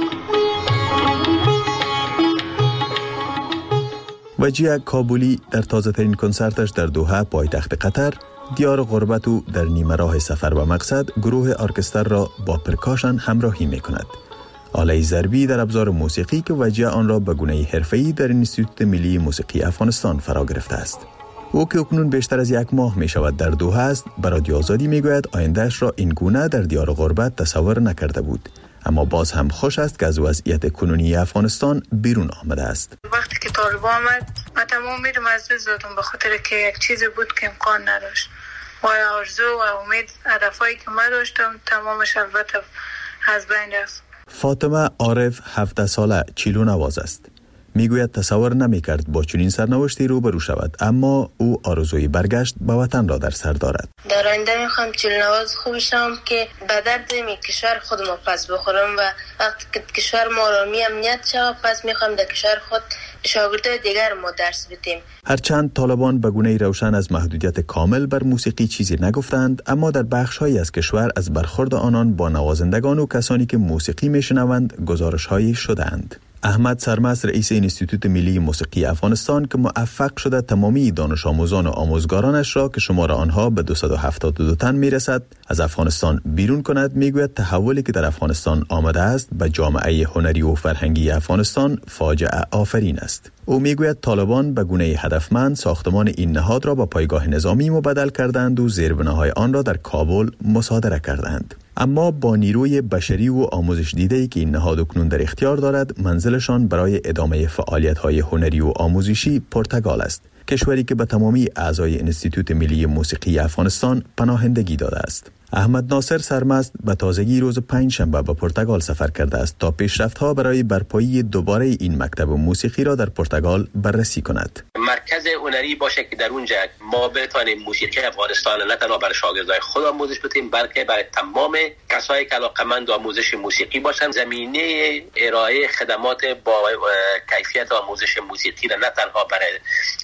وجیه کابولی در تازه ترین کنسرتش در دوحه پایتخت قطر، دیار غربت و در نیمه راه سفر به مقصد، گروه ارکستر را با پرکاشن همراهی می کند. آله ضربی در ابزار موسیقی که وجیه آن را به گونه حرفه‌ای در انستیتوت ملی موسیقی افغانستان فرا گرفته است. او که اکنون بیشتر از یک ماه می شود در دوحه است، به رادیو آزادی می گوید آیندهش را این گونه در دیار غربت تصور نکرده بود. اما باز هم خوش است که از وضعیت کنونی افغانستان بیرون آمده است. وقتی که طالبان آمد من تمام میرم از دست دادم به خاطر که یک چیزی بود که امکان نداشت و آرزو و امید هدفایی که من داشتم تمامش البته از بین رفت. فاطمه عارف هفده ساله چیلو نواز است. میگوید تصور نمیکرد با چنین سرنوشتی روبرو شود، اما او آرزوی برگشت به وطن را در سر دارد. در آینده میخوام چیلونواز خوب شم که به درد می کشور خودم پس بخورم و وقتی که کشور ما را می امنیت شود پس میخوام در کشور خود شاگردای دیگر ما درس بدیم. هرچند طالبان به گونه روشن از محدودیت کامل بر موسیقی چیزی نگفتند، اما در بخش‌هایی از کشور از برخورد آنان با نوازندگان و کسانی که موسیقی میشنوند گزارش‌هایی شدند. احمد سرمست رئیس انستیتوت ملی موسیقی افغانستان که موفق شده تمامی دانش آموزان و آموزگارانش را که شمار آنها به دویست و هفتاد و دو تن میرسد از افغانستان بیرون کند، میگوید تحولی که در افغانستان آمده است به جامعه هنری و فرهنگی افغانستان فاجعه آفرین است. او میگوید طالبان به گونه هدفمند ساختمان این نهاد را با پایگاه نظامی مبدل کردند و زیربناهای آن را در کابل مصادره کردند. اما با نیروی بشری و آموزش دیده‌ای که این نهاد اکنون در اختیار دارد، منزلشان برای ادامه فعالیت‌های هنری و آموزشی پرتغال است، کشوری که به تمامی اعضای انستیتوت ملی موسیقی افغانستان پناهندگی داده است. احمد ناصر سرمست به تازگی روز پنج شنبه به پرتغال سفر کرده است تا پیشرفت‌ها برای برپایی دوباره این مکتب موسیقی را در پرتغال بررسی کند. مرکز هنری باشه که در اونجا ما بتوانیم موسیقی افغانستان نه تنها برای شاگردای خود آموزش بدیم بلکه برای تمام کسایی که علاقه‌مند به آموزش موسیقی باشند. زمینه ارائه خدمات با کیفیت آموزش موسیقی را نه تنها برای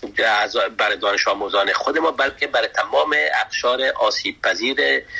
برای دانش آموزان خود ما بلکه برای تمام اقشار آسیب پذیر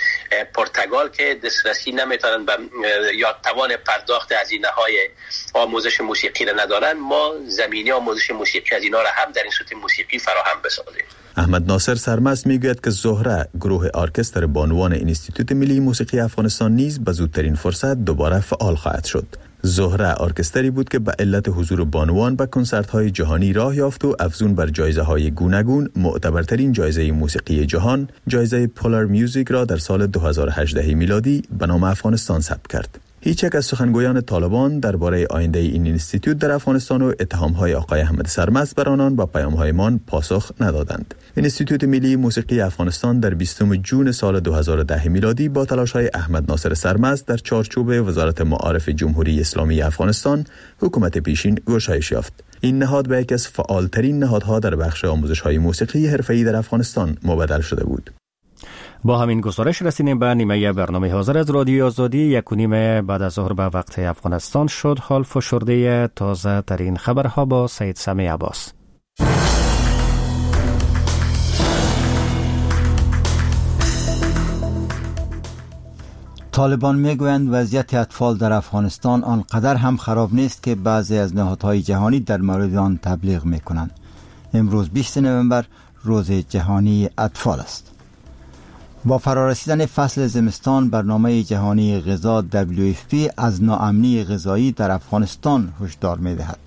پرتغال که دسترسی نمیتونن به یا توان پرداخت هزینه‌های آموزش موسیقی را ندارن، ما زمینه آموزش موسیقی از اینا را هم در انستیتوت موسیقی فراهم بسازیم. احمد ناصر سرمست میگوید که زهره گروه ارکستر بانوان انستیتوت ملی موسیقی افغانستان نیز به زودترین فرصت دوباره فعال خواهد شد. زهره ارکستری بود که به علت حضور بانوان به کنسرت‌های جهانی راه یافت و افزون بر جایزه‌های گوناگون معتبرترین جایزه موسیقی جهان، جایزه پولار میوزیک را در سال دو هزار و هجده میلادی به نام افغانستان ثبت کرد. هیچ یک از سخنگویان طالبان درباره آینده این اینستیتوت در افغانستان و اتهام‌های آقای احمد سرمست بر آنان با پیام‌هایمان پاسخ ندادند. اینستیتوت ملی موسیقی افغانستان در بیستم جون سال دو هزار و ده میلادی با تلاش‌های احمد ناصر سرمست در چارچوب وزارت معارف جمهوری اسلامی افغانستان حکومت پیشین گشایش یافت. این نهاد به یکی از فعالترین نهادها در بخش آموزش‌های موسیقی حرفه‌ای در افغانستان مبدل شده بود. با همین گزارش رسیدیم به نیمه برنامه حاضر از رادیو آزادی. یک و نیم بعد از ظهر به وقت افغانستان شد. حال فشرده تازه ترین خبرها با سید سمی عباس. طالبان میگویند وضعیت اطفال در افغانستان آنقدر هم خراب نیست که بعضی از نهادهای جهانی در مورد آن تبلیغ میکنند. امروز بیست نوامبر روز جهانی اطفال است. با فرارسیدن فصل زمستان، برنامه جهانی غذا دبلیو اف پی از ناامنی غذایی در افغانستان هشدار می‌دهد.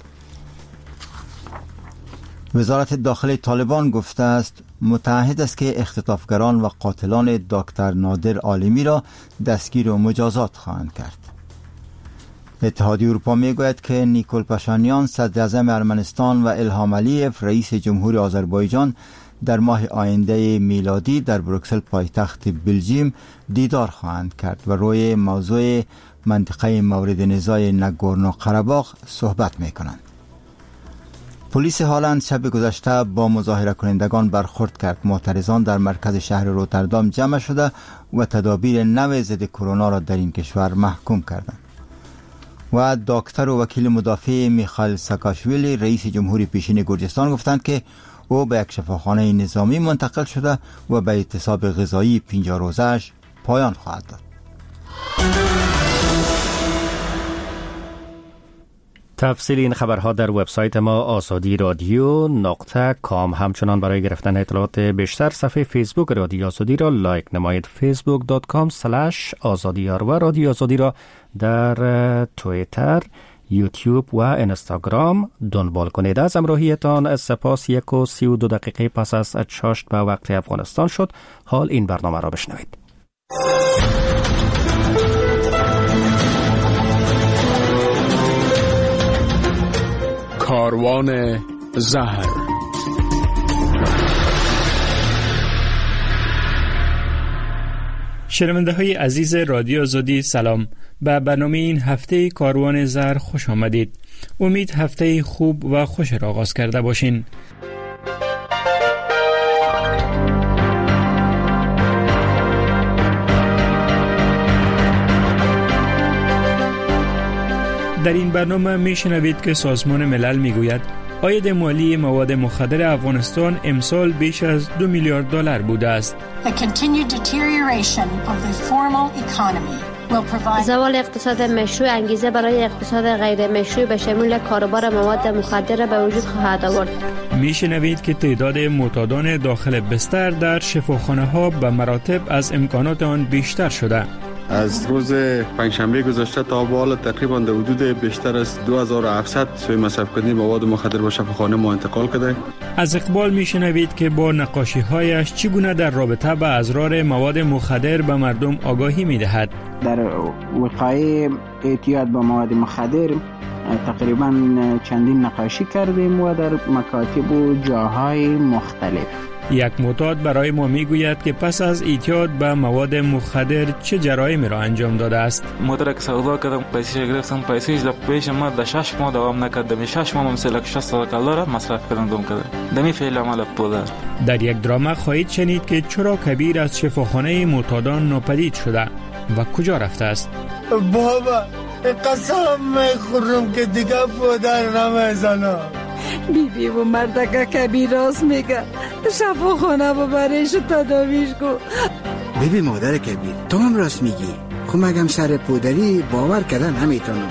وزارت داخلی طالبان گفته است متعهد است که اختطافگران و قاتلان دکتر نادر عالمی را دستگیر و مجازات خواهند کرد. اتحادیه اروپا میگوید که نیکول پاشانیان صدر اعظم ارمنستان و الهام علیف رئیس جمهوری آذربایجان در ماه آینده میلادی در بروکسل پایتخت بلژیم دیدار خواهند کرد و روی موضوع منطقه مورد نزاع ناگورنو قره‌باغ صحبت میکنند. پلیس هالند شب گذشته با مظاهره کنندگان برخورد کرد. معترضان در مرکز شهر روتردام جمع شده و تدابیر نو ضد کرونا را در این کشور محکوم کردند. و دکتر و وکیل مدافع میخائیل ساکاشویلی رئیس جمهوری پیشین گرجستان گفتند که او به یک شفاخانه نظامی منتقل شده و به اعتصاب غذایی پنجاه روزه‌اش پایان خواهد داد. تفصیل این خبرها در وبسایت ما آزادی رادیو نقطه کام. همچنان برای گرفتن اطلاعات بیشتر صفحه فیسبوک رادیو آزادی را لایک نمایید. فیسبوک دات کام اسلش آزادیار و رادیو آزادی را در توییتر، یوتیوب و اینستاگرام دنبال کنید. از همراهیتان سپاس. یک و سی و دو دقیقه پس از چاشت به وقت افغانستان شد. حال این برنامه را بشنوید. کاروان زهر. شنونده های عزیز رادیو آزادی سلام. به برنامه این هفته کاروان زهر خوش آمدید. امید هفته خوب و خوش را آغاز کرده باشین. در این برنامه می شنوید که سازمان ملل می گوید عاید مالی مواد مخدر افغانستان امسال بیش از دو میلیارد دلار بوده است. زوال اقتصاد مشروع انگیزه برای اقتصاد غیر مشروع به شمول کاروبار مواد مخدر به وجود خواهد آورد. می شنوید که تعداد معتادان داخل بستر در شفاخانه ها به مراتب از امکانات آن بیشتر شده. از روز پنجشنبه گذشته تا به حال تقریبا در حدود بیشتر از دو هزار و هفتصد سوی مصرف کننده مواد مخدر به شفاخانه ما انتقال کرده. از اقبال میشنوید که با نقاشی هایش چگونه در رابطه با اضرار مواد مخدر به مردم آگاهی میدهد. در وقایع اعتیاد با مواد مخدر تقریبا چندین نقاشی کردیم و در مکاتب و جاهای مختلف. یک معتاد برای ما میگوید که پس از اعتیاد به مواد مخدر چه جرایمی را انجام داده است. مدرک سودا کردم، پیسش گرفتم، پیسش در پیش ما در شش ماه دوام نکرد. شش ماه ممسلک شصت دلار مصرف کردم دوم کرد. دمی فعل عمل پول. در یک درام خواهید شنید که چرا کبیر از شفاخانه معتادان ناپدید شده و کجا رفته است. بابا قسم میخورم که دیگه پدر نمیزنم. بی بی و مردکه کبیر راست میگه. شفاخانه ببریش و تداویش کن. ببین مادر کبیر تو هم راست میگی. خب مگم سر پودری باور کردن نمیتونم.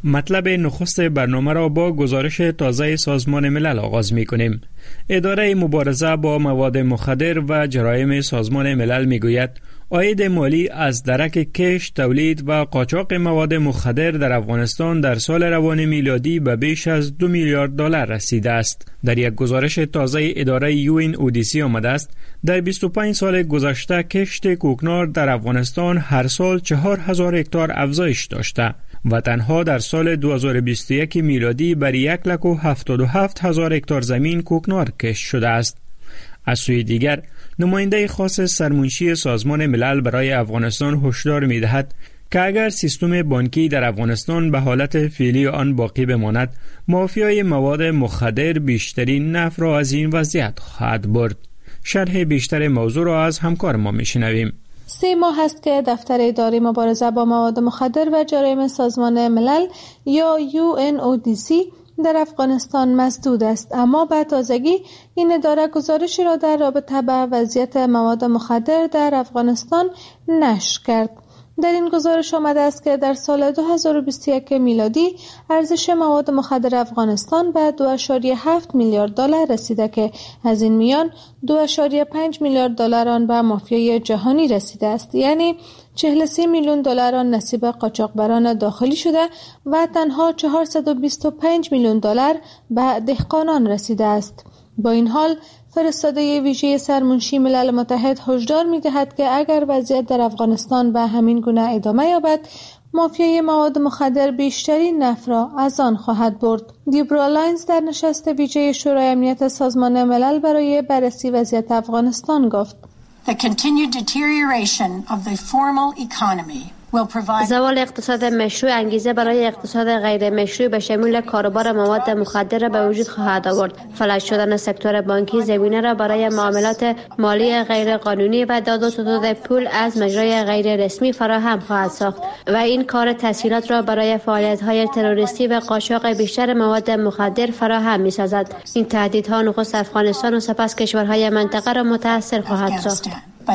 مطلب نخست برنامه را با گزارش تازه سازمان ملل آغاز می کنیم. اداره مبارزه با مواد مخدر و جرایم سازمان ملل می گوید عاید مالی از درک کش، تولید و قاچاق مواد مخدر در افغانستان در سال روان میلادی به بیش از دو میلیارد دلار رسیده است. در یک گزارش تازه اداره یو این او دی سی آمده است در بیست و پنج سال گذشته کشت کوکنار در افغانستان هر سال چهار هزار هکتار افزایش داشته و تنها در سال دو هزار و بیست و یک میلادی بر یک لک و هفتاد و هفت هزار هکتار زمین کوکنار کشت شده است. از سوی دیگر نماینده خاص سرمنشی سازمان ملل برای افغانستان هشدار می‌دهد که اگر سیستم بانکی در افغانستان به حالت فعلی آن باقی بماند، مافیای مواد مخدر بیشترین نفع را از این وضعیت خواهد برد. شرح بیشتر موضوع را از همکار ما می‌شنویم. سه ماه است که دفتر اداره مبارزه با مواد مخدر و جرایم سازمان ملل یا یو این او دی سی در افغانستان مسدود است، اما به تازگی این اداره گزارشی را در رابطه با وضعیت مواد مخدر در افغانستان نشر کرد. در این گزارش آمده است که در سال دو هزار و بیست و یک میلادی ارزش مواد مخدر افغانستان به دو ممیز هفت میلیارد دلار رسیده که از این میان دو ممیز پنج میلیارد دلار آن به مافیای جهانی رسیده است، یعنی چهل و سه میلیون دلار آن نصیب قاچاقبران داخلی شده و تنها چهارصد و بیست و پنج میلیون دلار به دهقانان رسیده است. با این حال فرستاده ویژه سرمنشی ملل متحد هشدار می‌دهد که اگر وضعیت در افغانستان به همین گونه ادامه یابد، مافیای مواد مخدر بیشترین نفع را از آن خواهد برد. دیبرا لاینز در نشست ویژه شورای امنیت سازمان ملل برای بررسی وضعیت افغانستان گفت: The continued deterioration of the formal economy زوال اقتصاد مشروع انگیزه برای اقتصاد غیر مشروع به شمول کاروبار مواد مخدر را به وجود خواهد آورد. فلج شدن سکتور بانکی زمینه را برای معاملات مالی غیر قانونی و داد و ستد پول از مجرای غیر رسمی فراهم خواهد ساخت و این کار تسهیلات را برای فعالیت‌های تروریستی و قاچاق بیشتر مواد مخدر فراهم می‌سازد. این تهدیدها نخست افغانستان و سپس کشورهای منطقه را متاثر خواهد ساخت.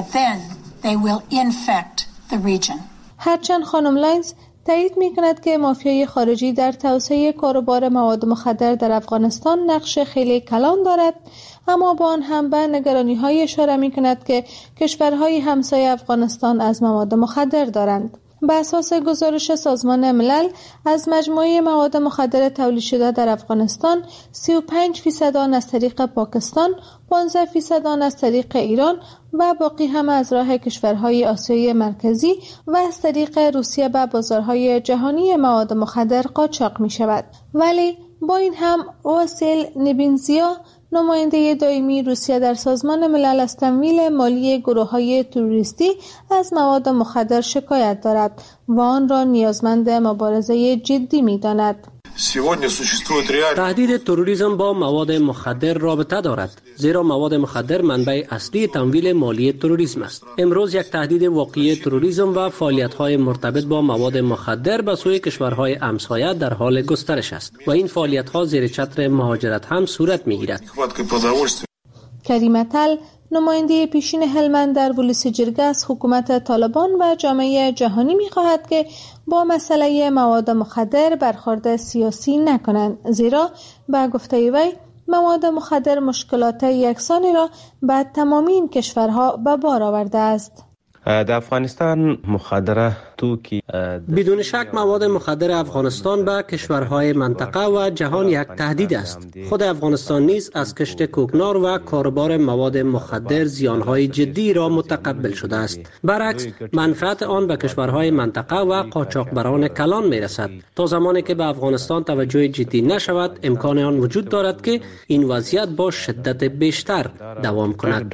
هرچند خانم لاینز تایید می کند که مافیای خارجی در توسعه کاروبار مواد مخدر در افغانستان نقش خیلی کلان دارد، اما با آن هم به نگرانی‌های اشاره می کند که کشورهای همسایه افغانستان از مواد مخدر دارند. به اساس گزارش سازمان ملل از مجموعه مواد مخدر تولید شده در افغانستان، سی و پنج فیصد آن از طریق پاکستان، پانزده فیصد آن از طریق ایران و باقی هم از راه کشورهای آسیای مرکزی و از طریق روسیه به بازارهای جهانی مواد مخدر قاچاق می شود. ولی با این هم واسیل نبینزیا، نماینده دائمی روسیه در سازمان ملل از تمویل مالی گروه‌های تروریستی از مواد مخدر شکایت دارد و آن را نیازمند مبارزه جدی می‌داند. تهدید تروریسم با مواد مخدر رابطه دارد، زیرا مواد مخدر منبع اصلی تمویل مالی تروریسم است. امروز یک تهدید واقعی تروریسم و فعالیت‌های مرتبط با مواد مخدر به سوی کشورهای همسایه در حال گسترش است و این فعالیت‌ها زیر چتر مهاجرت هم صورت می‌گیرد. کریم تل، نماینده پیشین هلمند در ولس جرگه از حکومت طالبان و جامعه جهانی می‌خواهد که با مسئله مواد مخدر برخورد سیاسی نکنند، زیرا به گفته وی مواد مخدر مشکلات یکسانی را به تمامی این کشورها به بار آورده است. در افغانستان مخدره توکی بدون شک مواد مخدر افغانستان به کشورهای منطقه و جهان یک تهدید است. خود افغانستان نیز از کشت کوکنار و کاروبار مواد مخدر زیانهای جدی را متقبل شده است. برعکس منفعت آن به کشورهای منطقه و قاچاقبران کلان می رسد. تا زمانی که به افغانستان توجه جدی نشود، امکان آن وجود دارد که این وضعیت با شدت بیشتر دوام کند.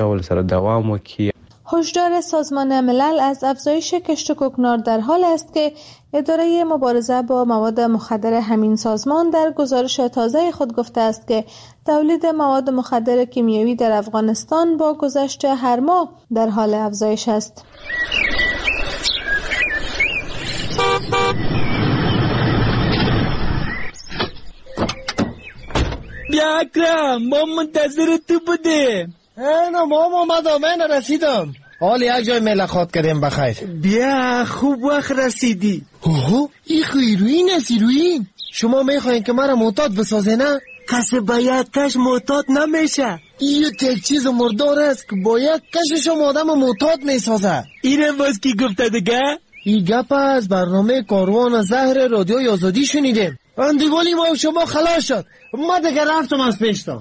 هشدار سازمان ملل از افزایش کشت کوکنار در حال است که اداره مبارزه با مواد مخدر همین سازمان در گزارش تازه خود گفته است که تولید مواد مخدر کیمیایی در افغانستان با گذشت هر ماه در حال افزایش است. بیا اکرم، ما منتظر تو بودیم. اینا ما اومدم، من رسیدم. حال یک جای ملاقات کردیم بخیر. بیا خوب وقت رسیدی. اوه این هیروین است هیروین. شما میخواین که مرا معتاد بسازه نه؟ کسی باید کش معتاد نمیشه. این یک چیز مردار است که باید کشش آدم معتاد میسازه. اینم باز کی گفته دیگه؟ این گپ از برنامه کاروان زهر رادیوی آزادی شنیدیم. اندیوالی ما و شما خلاص شد. ما دیگه رفتم از پیشتا.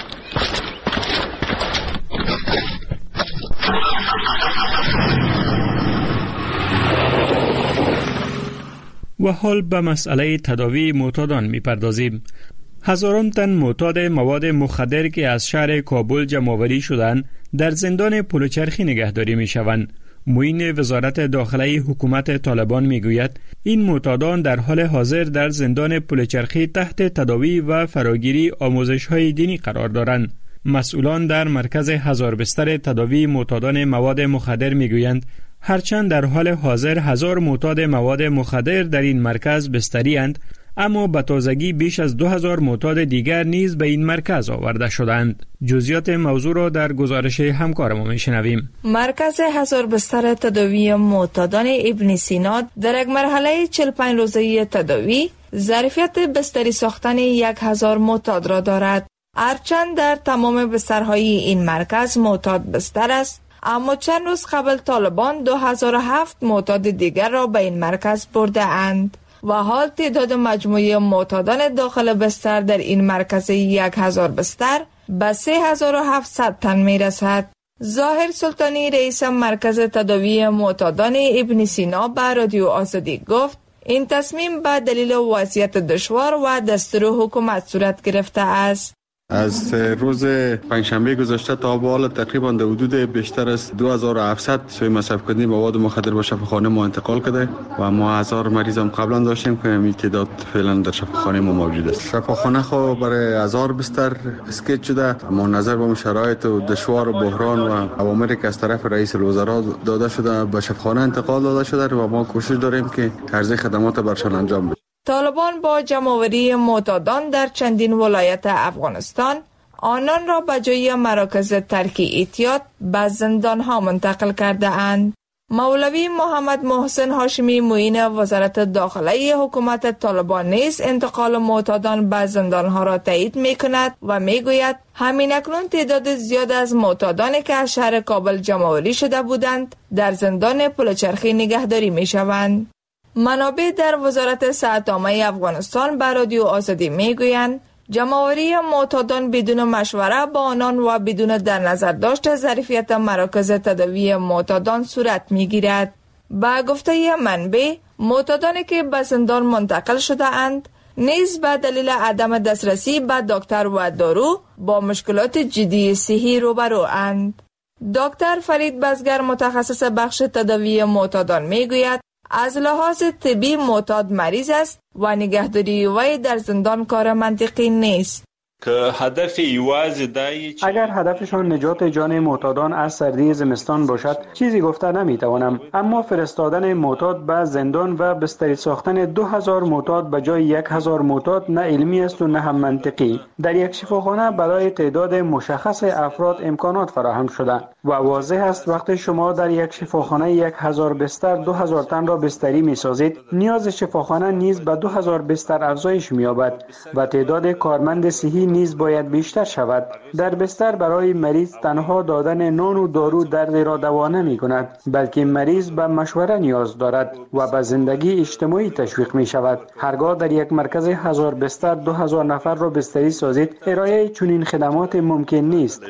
و حال به مسئله تداوی معتادان میپردازیم. هزاران تن معتاد مواد مخدر که از شهر کابل جمع‌آوری شدند در زندان پلوچرخی نگهداری میشوند. معین وزارت داخلی حکومت طالبان میگوید این معتادان در حال حاضر در زندان پلوچرخی تحت تداوی و فراگیری آموزش‌های دینی قرار دارند. مسئولان در مرکز هزار بستر تداوی معتادان مواد مخدر میگویند هرچند در حال حاضر هزار معتاد مواد مخدر در این مرکز بستری اند، اما به تازگی بیش از دو هزار معتاد دیگر نیز به این مرکز آورده شدند. جزئیات موضوع را در گزارش همکارمون میشنویم. مرکز هزار بستر تداوی معتادان ابن سینا در یک مرحله چهل و پنج روزه تداوی ظرفیت بستری ساختن یک هزار معتاد را دارد. هرچند در تمام بسترهای این مرکز معتاد بستر است، اما چند روز قبل طالبان دو هزار و هفت معتاد دیگر را به این مرکز برده اند و حال تعداد مجموعی معتادان داخل بستر در این مرکز یک هزار بستر به سه هزار و هفتصد تن می رسد. ظاهر سلطانی رئیس مرکز تداوی معتادان ابن سینا به رادیو آزادی گفت این تصمیم به دلیل وضعیت دشوار و دستور حکومت صورت گرفته است. از روز پنجشنبه گذشته تا به حال تقریبا در حدود بیشتر از دو هزار و هفتصد سوی مصرف کننده مواد مخدر به شفاخانه ما انتقال کرده و ما هزار مریض هم قبلا داشتیم که همین تعداد فعلا در شفاخانه ما موجود است. شفاخانه خو برای هزار بستر اسکیت شده، اما نظر به شرایط و دشوار و بحران و اوامری که از طرف رئیس الوزراء داده شده به شفاخانه انتقال داده شده و ما کوشش داریم که عرضه خدمات برشان انجام بدیم. طالبان با جمع‌آوری معتادان در چندین ولایت افغانستان آنان را به جای مراکز ترک اعتیاد به زندانها منتقل کرده اند. مولوی محمد محسن هاشمی معین وزارت داخلی حکومت طالبان نیز انتقال معتادان به زندانها را تایید می کند و می گوید همین اکنون تعداد زیاد از معتادانی که از شهر کابل جمع‌آوری شده بودند در زندان پلوچرخی نگهداری می شوند. منابع در وزارت صحت عامه افغانستان به رادیو آزادی میگویند جمع‌آوری معتادان بدون مشوره با آنان و بدون در نظر داشت ظرفیت مراکز تداوی معتادان صورت میگیرد. با گفته منبع معتادانی که به زندان منتقل شده اند نیز به دلیل عدم دسترسی به دکتر و دارو با مشکلات جدی صحی روبرو اند. دکتر فرید بزگر متخصص بخش تداوی معتادان میگوید از لحاظ طبی معتاد مریض است و نگهداری وی در زندان کار منطقی نیست. که هدف ایواز دایی اگر هدفشان نجات جان معتادان از سردی زمستان باشد چیزی گفته نمیتوانم، اما فرستادن معتاد به زندان و بستری ساختن دو هزار معتاد به جای یک هزار معتاد نه علمی است و نه هم منطقی. در یک شفاخانه برای تعداد مشخص افراد امکانات فراهم شده و واضح است وقتی شما در یک شفاخانه یک هزار بستر دو هزار تن را بستری می سازید، نیاز شفاخانه نیز به دو هزار بستر افزایش می یابد و تعداد کارمند صحی نیز باید بیشتر شود. در بستر برای مریض تنها دادن نان و دارو درد را دوا نمی کند، بلکه مریض به مشوره نیاز دارد و به زندگی اجتماعی تشویق می شود. هرگاه در یک مرکز هزار بستر دو هزار نفر را بستری سازید، ارائه چنین خدمات ممکن نیست.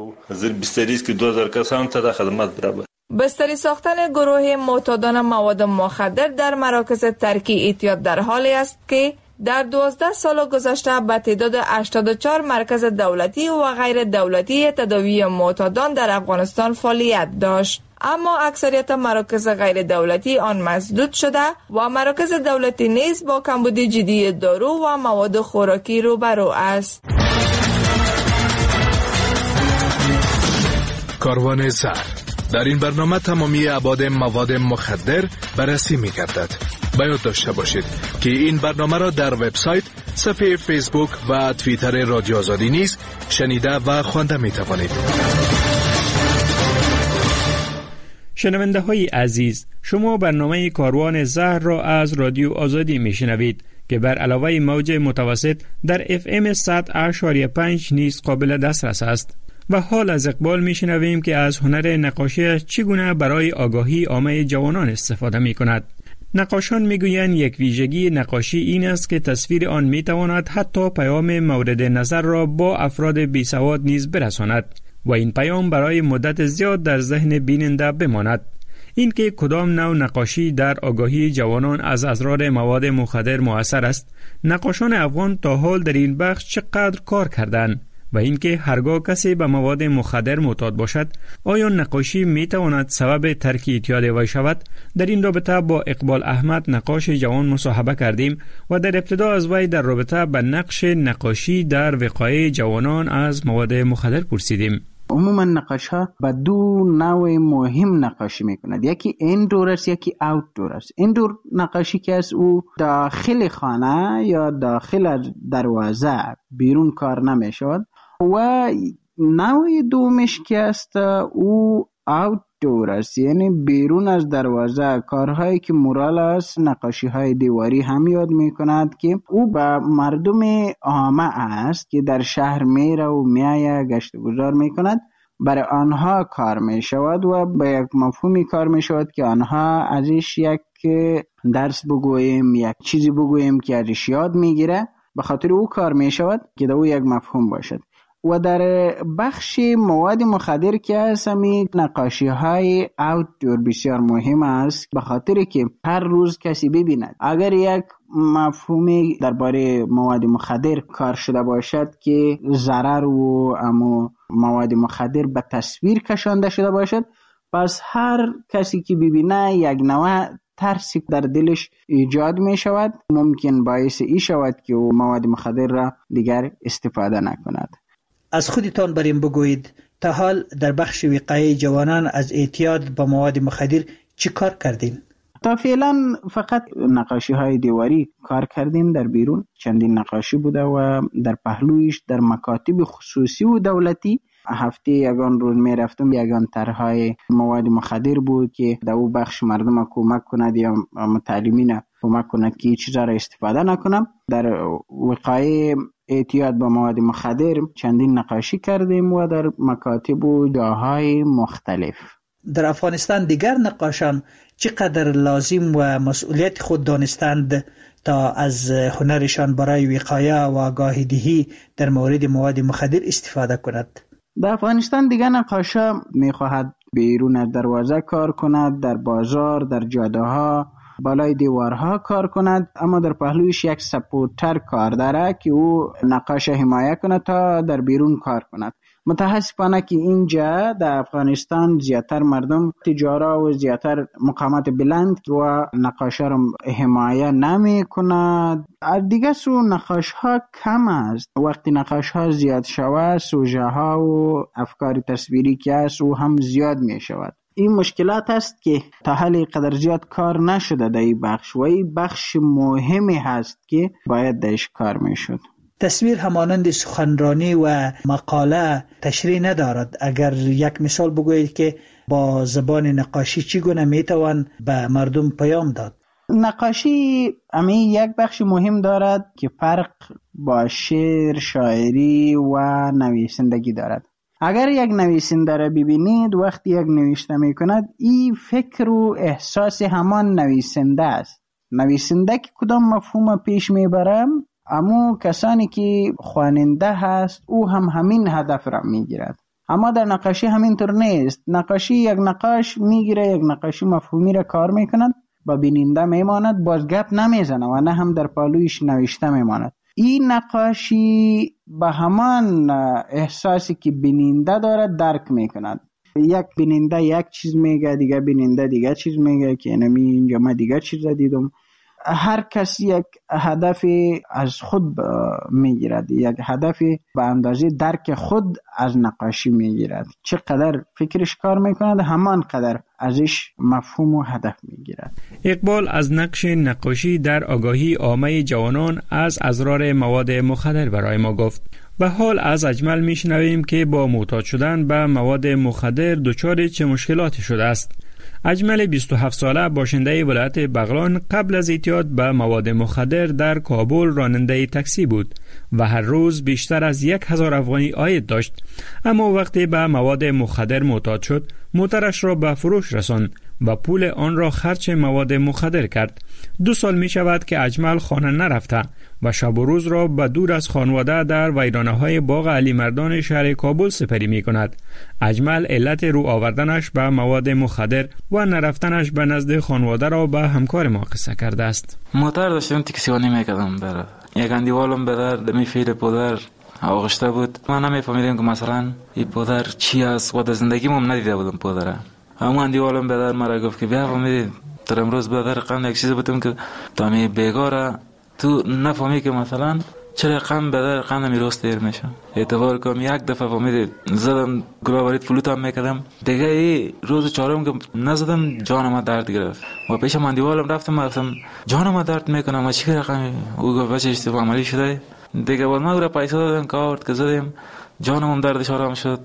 بستری ساختن گروه معتادان مواد مخدر در مراکز ترک اعتیاد در حالی است که در دوازده سال گذشته به تعداد هشتاد و چهار مرکز دولتی و غیر دولتی تداوی معتادان در افغانستان فعالیت داشت، اما اکثریت مراکز غیر دولتی آن مسدود شده و مراکز دولتی نیز با کمبود جدی دارو و مواد خوراکی روبرو است. کاروان زهر در این برنامه تمامی ابعاد مواد مخدر بررسی می‌گردد. باید داشته باشید که این برنامه را در وبسایت، صفحه فیسبوک و توییتر رادیو آزادی نیز شنیده و خوانده می توانید. شنونده های عزیز، شما برنامه کاروان زهر را از رادیو آزادی می شنوید که بر علاوه موج متوسط در اف ام صد و پنج نیز قابل دسترس است. و حال از اقبال می شنویم که از هنر نقاشی چگونه برای آگاهی عامه جوانان استفاده می کند. نقاشان می گویند یک ویژگی نقاشی این است که تصویر آن می تواند حتی پیام مورد نظر را با افراد بی سواد نیز برساند و این پیام برای مدت زیاد در ذهن بیننده بماند. این که کدام نوع نقاشی در آگاهی جوانان از اضرار مواد مخدر مؤثر است، نقاشان افغان تا حال در این بخش چقدر کار کردند و اینکه هرگاه کسی به مواد مخدر معتاد باشد آیا نقاشی می تواند سبب ترک اعتیاد وی شود؟ در این رابطه با اقبال احمد نقاش جوان مصاحبه کردیم و در ابتدا از وی در رابطه به نقش نقاشی در وقایع جوانان از مواد مخدر پرسیدیم. عموما نقاش ها به دو نوع مهم نقاشی میکند، یکی ایندور است یکی اوتدور است. ایندور نقاشی که از او داخل خانه یا داخل دروازه بیرون کار نمیشود و نوع دومش که است او اوتدور است، یعنی بیرون از دروازه کارهایی که مورال است، نقاشی های دیواری هم یاد میکند که او به مردم عامه است که در شهر میره و میایه گشت و گذار میکند، برای آنها کار میشود و به یک مفهومی کار میشود که آنها ازش یک درس بگوییم، یک چیزی بگوییم که ازش یاد میگیره، به خاطر او کار میشود که در او یک مفهوم باشد. و در بخش مواد مخدر که هست همی نقاشی های اوتدور بسیار مهم است، به خاطر که هر روز کسی ببیند اگر یک مفهومی درباره مواد مخدر کار شده باشد که ضرر و اما مواد مخدر به تصویر کشانده شده باشد، پس هر کسی که ببینه یک نوع ترسی در دلش ایجاد می شود، ممکن باعث ای شود که او مواد مخدر را دیگر استفاده نکند. از خودتان بریم بگویید تا حال در بخش وقایع جوانان از اعتیاد با مواد مخدر چی کار کردین؟ تا فعلا فقط نقاشی های دیواری کار کردیم در بیرون، چندین نقاشی بوده و در پهلویش در مکاتب خصوصی و دولتی هفته یگان روز می رفتم، یگان طرحهای مواد مخدر بود که در او بخش مردم کمک کند یا متعلمین کمک کند که چیزا را استفاده نکنم. در وقایع اعتیاد با مواد مخدر چندین نقاشی کردیم و در مکاتب و جاهای مختلف. در افغانستان دیگر نقاشان چقدر لازم و مسئولیت خود دانستند تا از هنرشان برای وقایع و آگاهی دهی در مورد مواد مخدر استفاده کند؟ در افغانستان دیگر نقاشا میخواهد بیرون از دروازه کار کند، در بازار، در جاده ها، بالای دیوارها کار کند، اما در پهلویش یک سپورتر کار داره که او نقاش حمایه کند تا در بیرون کار کند. متاسفانه که اینجا در افغانستان زیادتر مردم تجارا و زیادتر مقامات بلند و نقاشا را حمایه نمی کند. دیگه سو نقاش ها کم است، وقتی نقاش ها زیاد شود سوژه ها و افکار تصویری که است او هم زیاد می شود. این مشکلات است که تا حالی قدر زیاد کار نشده در این بخش و این بخش مهمی هست که باید درش کار می شد. تصویر همانند سخنرانی و مقاله تشریح ندارد. اگر یک مثال بگویید که با زبان نقاشی چگونه میتوان به مردم پیام داد؟ نقاشی امی یک بخش مهم دارد که فرق با شعر، شاعری و نویسندگی دارد. اگر یک نویسنده را ببینید وقتی یک نوشته میکند این فکر و احساس همان نویسنده است. نویسنده که کدام مفهوم پیش میبرم، اما کسانی که خواننده هست او هم همین هدف را میگیرد. اما در نقاشی همینطور نیست. نقاشی یک نقاش میگیره، یک نقاشی مفهومی را کار میکند، با بیننده میماند، باز گپ نمیزنه و نه هم در پالویش نوشته میماند. این نقاشی به همان احساسی که بیننده دارد درک میکند. یک بیننده یک چیز میگه، دیگه بیننده دیگه چیز میگه که اینمی اینجا ما دیگه چیز دیدم. هر کسی یک هدف از خود میگیرد، یک هدف به اندازه درک خود از نقاشی میگیرد. چقدر فکرش کار میکند همان قدر ازش مفهوم و هدف میگیرد. اقبال از نقش نقاشی در آگاهی عامه جوانان از اضرار مواد مخدر برای ما گفت. به حال از اجمل میشنویم که با معتاد شدن به مواد مخدر دچار چه مشکلاتی شده است. اجمل بیست و هفت ساله باشنده ولایت بغلان قبل از اعتیاد به مواد مخدر در کابل راننده تاکسی بود و هر روز بیشتر از یک هزار افغانی عاید داشت. اما وقتی به مواد مخدر معتاد شد، موترش را به فروش رساند و پول آن را خرج مواد مخدر کرد. دو سال می شود که اجمل خانه نرفته و شب و روز را به دور از خانواده در ویرانه های باغ علی مردان شهر کابل سپری می کند. اجمل علت رو آوردنش به مواد مخدر و نرفتنش به نزد خانواده را به همکار ما قصه کرده است. موتر داشتم تکسیوانی میکردم برای یک اندیوالم بدر دمی فیر پودر آغشته بود. من نمیفهمیدم که مثلا این پودر چی است و در زندگی ما ندیده بودم پودره. همون اندیوالم بدر مرا گفت که بیا فهمیدی در امروز بدر قم یک چیز بودم که تامی بیگاره تو نفهمی که مثلا چرا قم بدر قم نمی روز دیر میشه. اعتبار کنم یک دفعه فهمیدی زدم گلابارید فلوت هم میکردم دیگه ای روز چهارم که نزدم جانم ما درد گرفت و پیش من دیوالم رفتم و گفتم جانم ما درد میکنم و چی رقمی او گفت بچه اشتباه عملی شده دیگه بعد ما او را پیسه دادم که آورد که زدیم جانم هم دردش آرام شد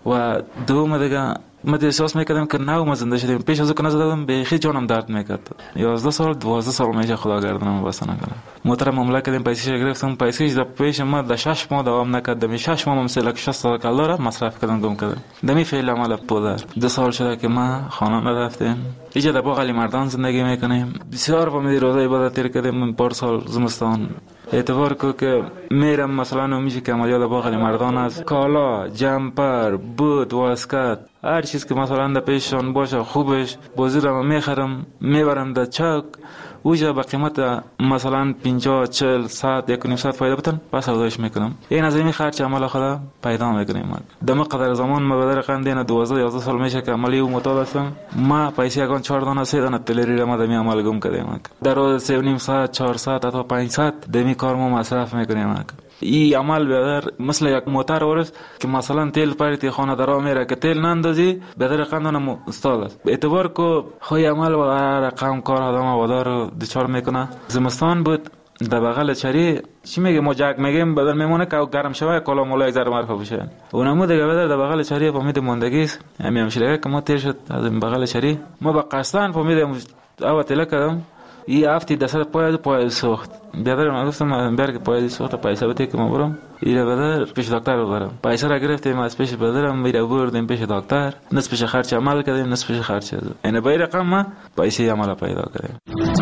و دوم دیگه من احساس میکردم که نه ما زنده شدیم. پیش از او که نزدم بیخی جانم درد میکرد. یازده سال دوازده سال میشه خدا گردنم بس نکنه. محترم معامله کردیم پیسه گرفتم پیسهش در پیش ما در شش ماه دوام نکرد. دمی شش ماه مثلا شصت دلار مصرف کردم گم کردم. دمی فعل عمل پودر. دو سال شده که ما خانه نرفتیم. اینجا در باغ علی مردان زندگی میکنیم. بسیار فهمیدی روزای عبادت تیر کردیم پار سال زمستان. اعتبار کو که میرم مثلا میشه که عملیات باغ علی مردان است کالا جمپر بوت واسکت هر چیز که مثلا در پیششان باشه خوبش بازی رو میخرم میبرم در چوک اوجا با قیمت مثلا پنجاه چهل صد یک و نیم صد فایده بتن پس سوداش میکنم. این از این خرچ عمل خدا پیدا میکنیم. دم قدر زمان ما بدر قندین دوازده یازده سال میشه که عملی و معتاد هستم. ما پیسه اگان چهار دانه سه دانه تلری را ما دمی عمل گم کردیم. در روز سه و نیم ساعت چهارصد تا پانصد دمی کار ما مصرف میکنیم. این عمل بدر مثل یک موتر ورس که مثلا تیل پریتی خانه درا میره که تیل نندازی بدر قندون استاد است. اعتبار کو خوی عمل و رقم کار آدم وادار دچار میکنه. زمستان بود در بغل چری چی میگه ما جک میگیم بدر میمونه که گرم شوه کلا مولای زر مرفا بشه. اونمو دیگه بدر در بغل چری فهمید موندگی است. همین همشیره که ما تیر شد از بغل چری ما با قصدن فهمیدم اول تله کردم ای افتی دست پای پای سوخت بیادر من گفتم برگ پای سوخت پیسه بده که ما برم ایره بدر پیش دکتر ببرم پیسه را گرفتیم از پیش بدرم میره بردیم پیش دکتر نصفش خرچ عمل کردیم نصفش خرچ اینه با این رقم ما پیسه عمل پیدا کردیم.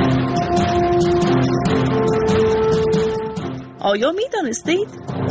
آیا میدانستید؟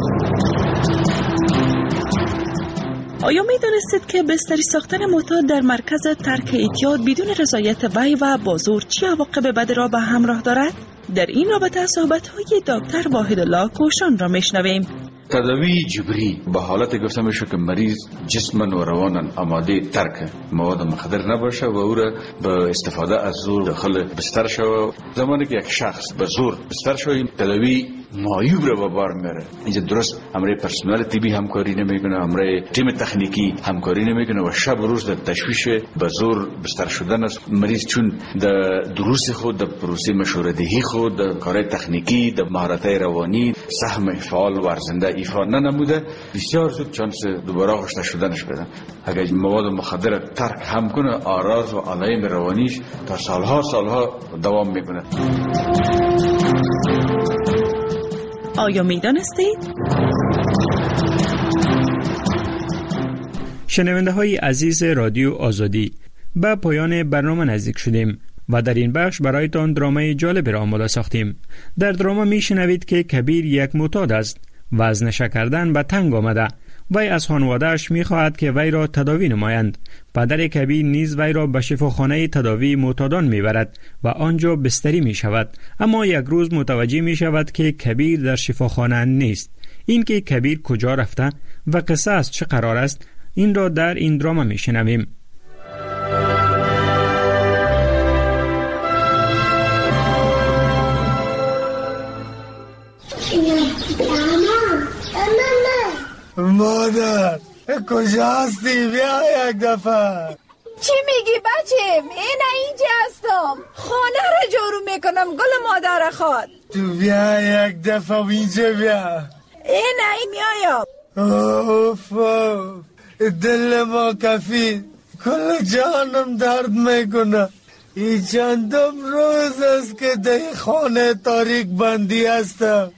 آیا می دانستید که بستری ساختن معتاد در مرکز ترک اعتیاد بدون رضایت وی و بازور چه عواقب بدی را به همراه دارد؟ در این رابطه صحبت‌های دکتر واحدالله کوشان را میشنویم. تداوی جبری به حالت گفته میشه که مریض جسمن و روانن آماده ترک مواد مخدر نباشه و او را به استفاده از زور داخل بستر شود. زمانی که یک شخص به زور بستر شود این تداوی معیوب را به بار میاره. اینجا درست همراه پرسنل طبی همکاری نمیکنه، همراه تیم تکنیکی همکاری نمیکنه و شب و روز در تشویش به زور بستر شدن است. مریض چون در دروس خود در پروسه مشوره‌دهی خود در کارهای تکنیکی در مهارت‌های روانی سهم فعال و ارزنده ایفا ننموده بسیار زود چانس دوباره آغشته شدنش بدن. اگر مواد مخدر ترک هم کنه آراز و علایم روانیش تا سالها سالها دوام میکنه. آیا می دانستید؟ شنونده های عزیز رادیو آزادی به پایان برنامه نزدیک شدیم و در این بخش برایتان درامای جالب را آماده ساختیم. در دراما می شنوید که کبیر یک معتاد است و از نشه کردن به تنگ آمده. وی از خانواده‌اش می خواهد که وی را تداوی نمایند. پدر کبیر نیز وی را به شفاخانه تداوی معتادان می برد و آنجا بستری می شود. اما یک روز متوجه می شود که کبیر در شفاخانه نیست. این که کبیر کجا رفته و قصه از چه قرار است این را در این دراما می شنویم. مادر کجا هستی؟ بیا یک دفعه. چی میگی بچه؟ من اینجا هستم خانه را جارو میکنم گل مادر خواد. تو بیا یک دفعه اینجا بیا. این ای میایم. اوف دل ما کفید، کل جانم درد میکنه. این چندم روز است که در خانه تاریک بندی هستم.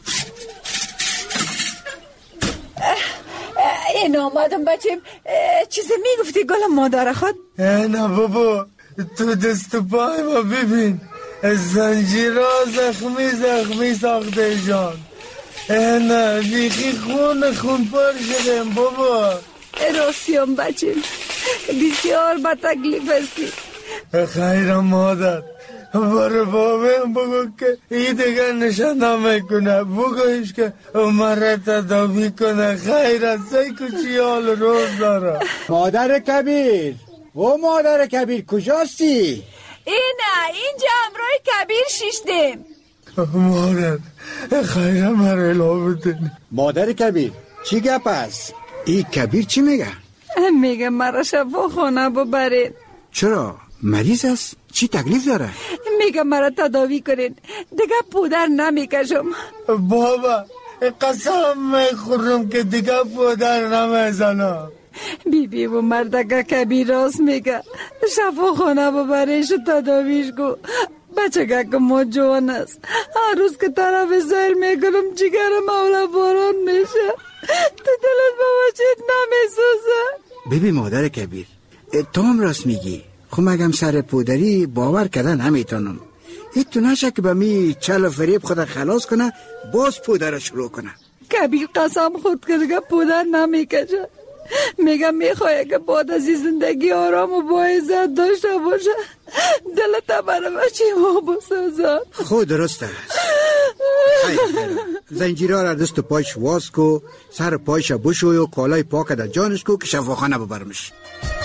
این آمدم بچیم. چیزی میگفتی گلم مادر خود؟ نه بابا، تو دست پای ما ببین، زنجیرها زخمی زخمی ساخته جان. نه بیخی خون خون پر شدیم بابا. راستیم بچیم، بسیار با تکلیف هستی. خیر مادر، برای بابیم بگو که ای دیگر نشانه میکنه، بگویش که مرا تداوی کنه. خیر است، ای کچی حال روز داره. مادر کبیر، او مادر کبیر کجاستی؟ اینه اینجا امروی کبیر شیشتیم. مادر خیر مرا الا بدین. مادر کبیر چی گپ است؟ ای کبیر چی میگه؟ میگه مرا شفا خانه ببرید. چرا؟ مریض است؟ چی تکلیف داره؟ میگه مرا تداوی کنین، دیگه پودر نمیکشم. بابا قسم میخورم که دیگه پودر نمیزنم. بی بی و مردگه کبیر راست میگه، شفا خانه ببریش و تداویش گو. بچه که ما جوان است، هر روز که طرف زیر میکنم جگر مولا باران میشه. تو دلت بابا چیت نمیسوزه. ببین مادر کبیر، تو هم راست میگی. خب مگم سر پودری باور کردن نمیتونم. این تو نشه که به می چل و فریب خود خلاص کنه باز پودر شروع کنه. کبیر قسم خود کرده پودر نمیکشه. میگم میخواه که بعد از زندگی آرام و با عزت داشته باشه. دلت برای بچه ما بسازه. خود درست است. زنجیرها را دست و پایش واز کو، سر پایش بشوی و کالای پاک در جانش کو که شفاخانه ببرمش.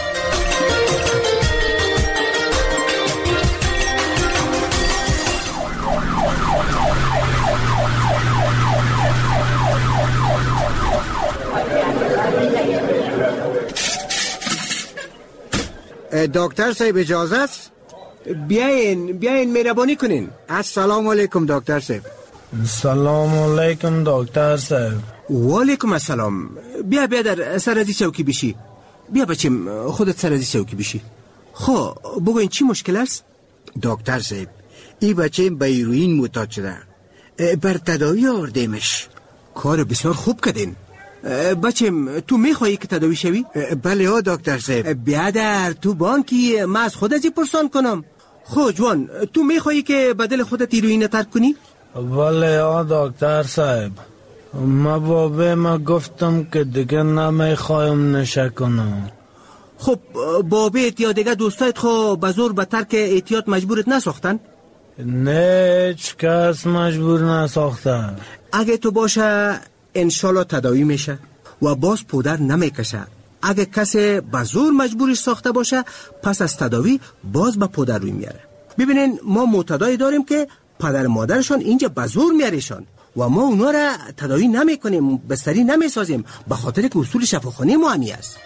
دکتر صاحب اجازه است؟ بیاین بیاین مهربانی کنین. السلام علیکم دکتر صاحب. سلام علیکم دکتر صاحب. و علیکم السلام. بیا بیا در سر از چوکی بشی. بیا بچم خودت سر از چوکی بشی. خب بگوین چی مشکل است؟ دکتر صاحب این بچه به هیروئین معتاد شده، بر تداوی آوردیمش. کار بسیار خوب کردین. بچم تو میخوایی که تداوی شوی؟ بله ها دکتر صاحب. بیا در تو بانکی ما از خود ازی پرسان کنم. خب جوان تو میخوایی که بدل خودت هیروئین ترک کنی؟ بله ها دکتر صاحب. ما بابه ما گفتم که دیگه نمیخوایم نشه کنم. خب بابت یا دیگه دوستایت خو بزور به ترک احتیاط مجبورت نساختن؟ نه هیچ کس مجبور نساختن. اگه تو باشه انشالله تداوی میشه و باز پودر نمیکشه. اگه کسی بزور مجبورش ساخته باشه پس از تداوی باز به پودر روی میاره. ببینین ما معتادای داریم که پدر مادرشان اینجا بزور میاریشان و ما اونا را تداوی نمی کنیم، بستری نمی سازیم، به خاطر که اصول شفاخانه ما همی است.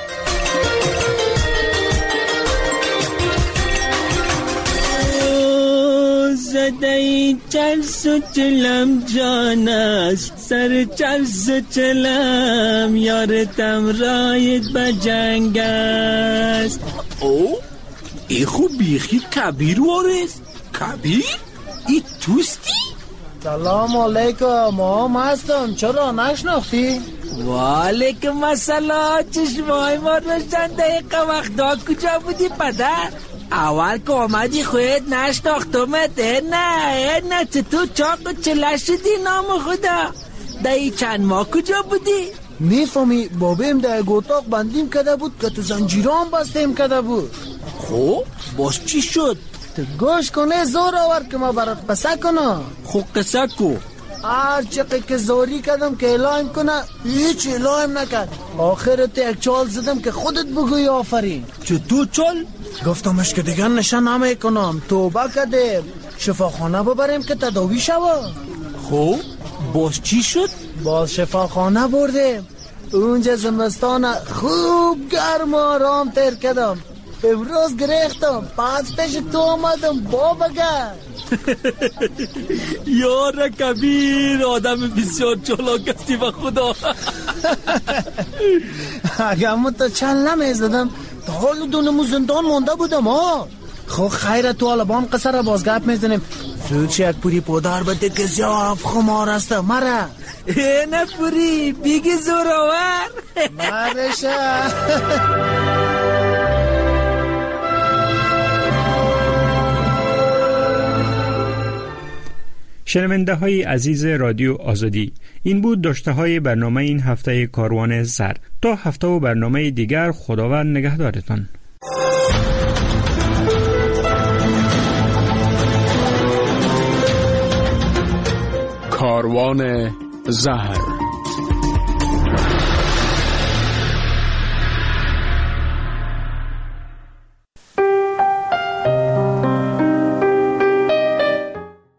زدهی چرس و چلم جان است، سر چرس و چلم یارتم رایت بجنگ است. او ای خوب بیخی کبیر وارست. کبیر؟ ای توستی؟ سلام علیکم. ما هم هستم، چرا نشناختی؟ و علیکم السلام. چشمای ما روشن دقیقه وقتا کجا بودی پدر؟ اول که آمدی خودت نشناختمت. نه نه چطور چاق و چله شدی نام خدا؟ دایی چند ماه کجا بودی؟ نیفهمی بابیم در گوتاق بندیم کده بود که تو زنجیران بستیم کده بود. خب باز چی شد؟ تو گوش کنه زور آور که ما برات قصه کنم. خب قصه کو. هر چقدر که زوری کردم که اعلام کنه هیچ اعلام نکرد. آخرت یک چال زدم که خودت بگوی آفرین. چطور چال؟ گفتمش که دیگر نشان نمی کنم، توبه کردیم، شفاخانه ببریم که تداوی شود. خب باز چی شد؟ باز شفاخانه بردیم. اونجا زمستان خوب گرم و آرام تیر کردم. امروز گریختم، پس پیش تو آمدم بابا گر. یار کبیر آدم بسیار چالاک هستی و خدا. اگه همون تا چند لمه زدم تا حال دونمو زندان مونده بودم ها. خب خیره تو حالا با هم قصه را بازگپ میزنیم. زود شک پوری پودار بده که زیاف خمار است مره. نه پوری بیگی زورآور مرشه. شنونده های عزیز رادیو آزادی، این بود داشته های برنامه این هفته کاروان زر. تا هفته و برنامه دیگر خداوند نگهدارتان. کاروان زهر.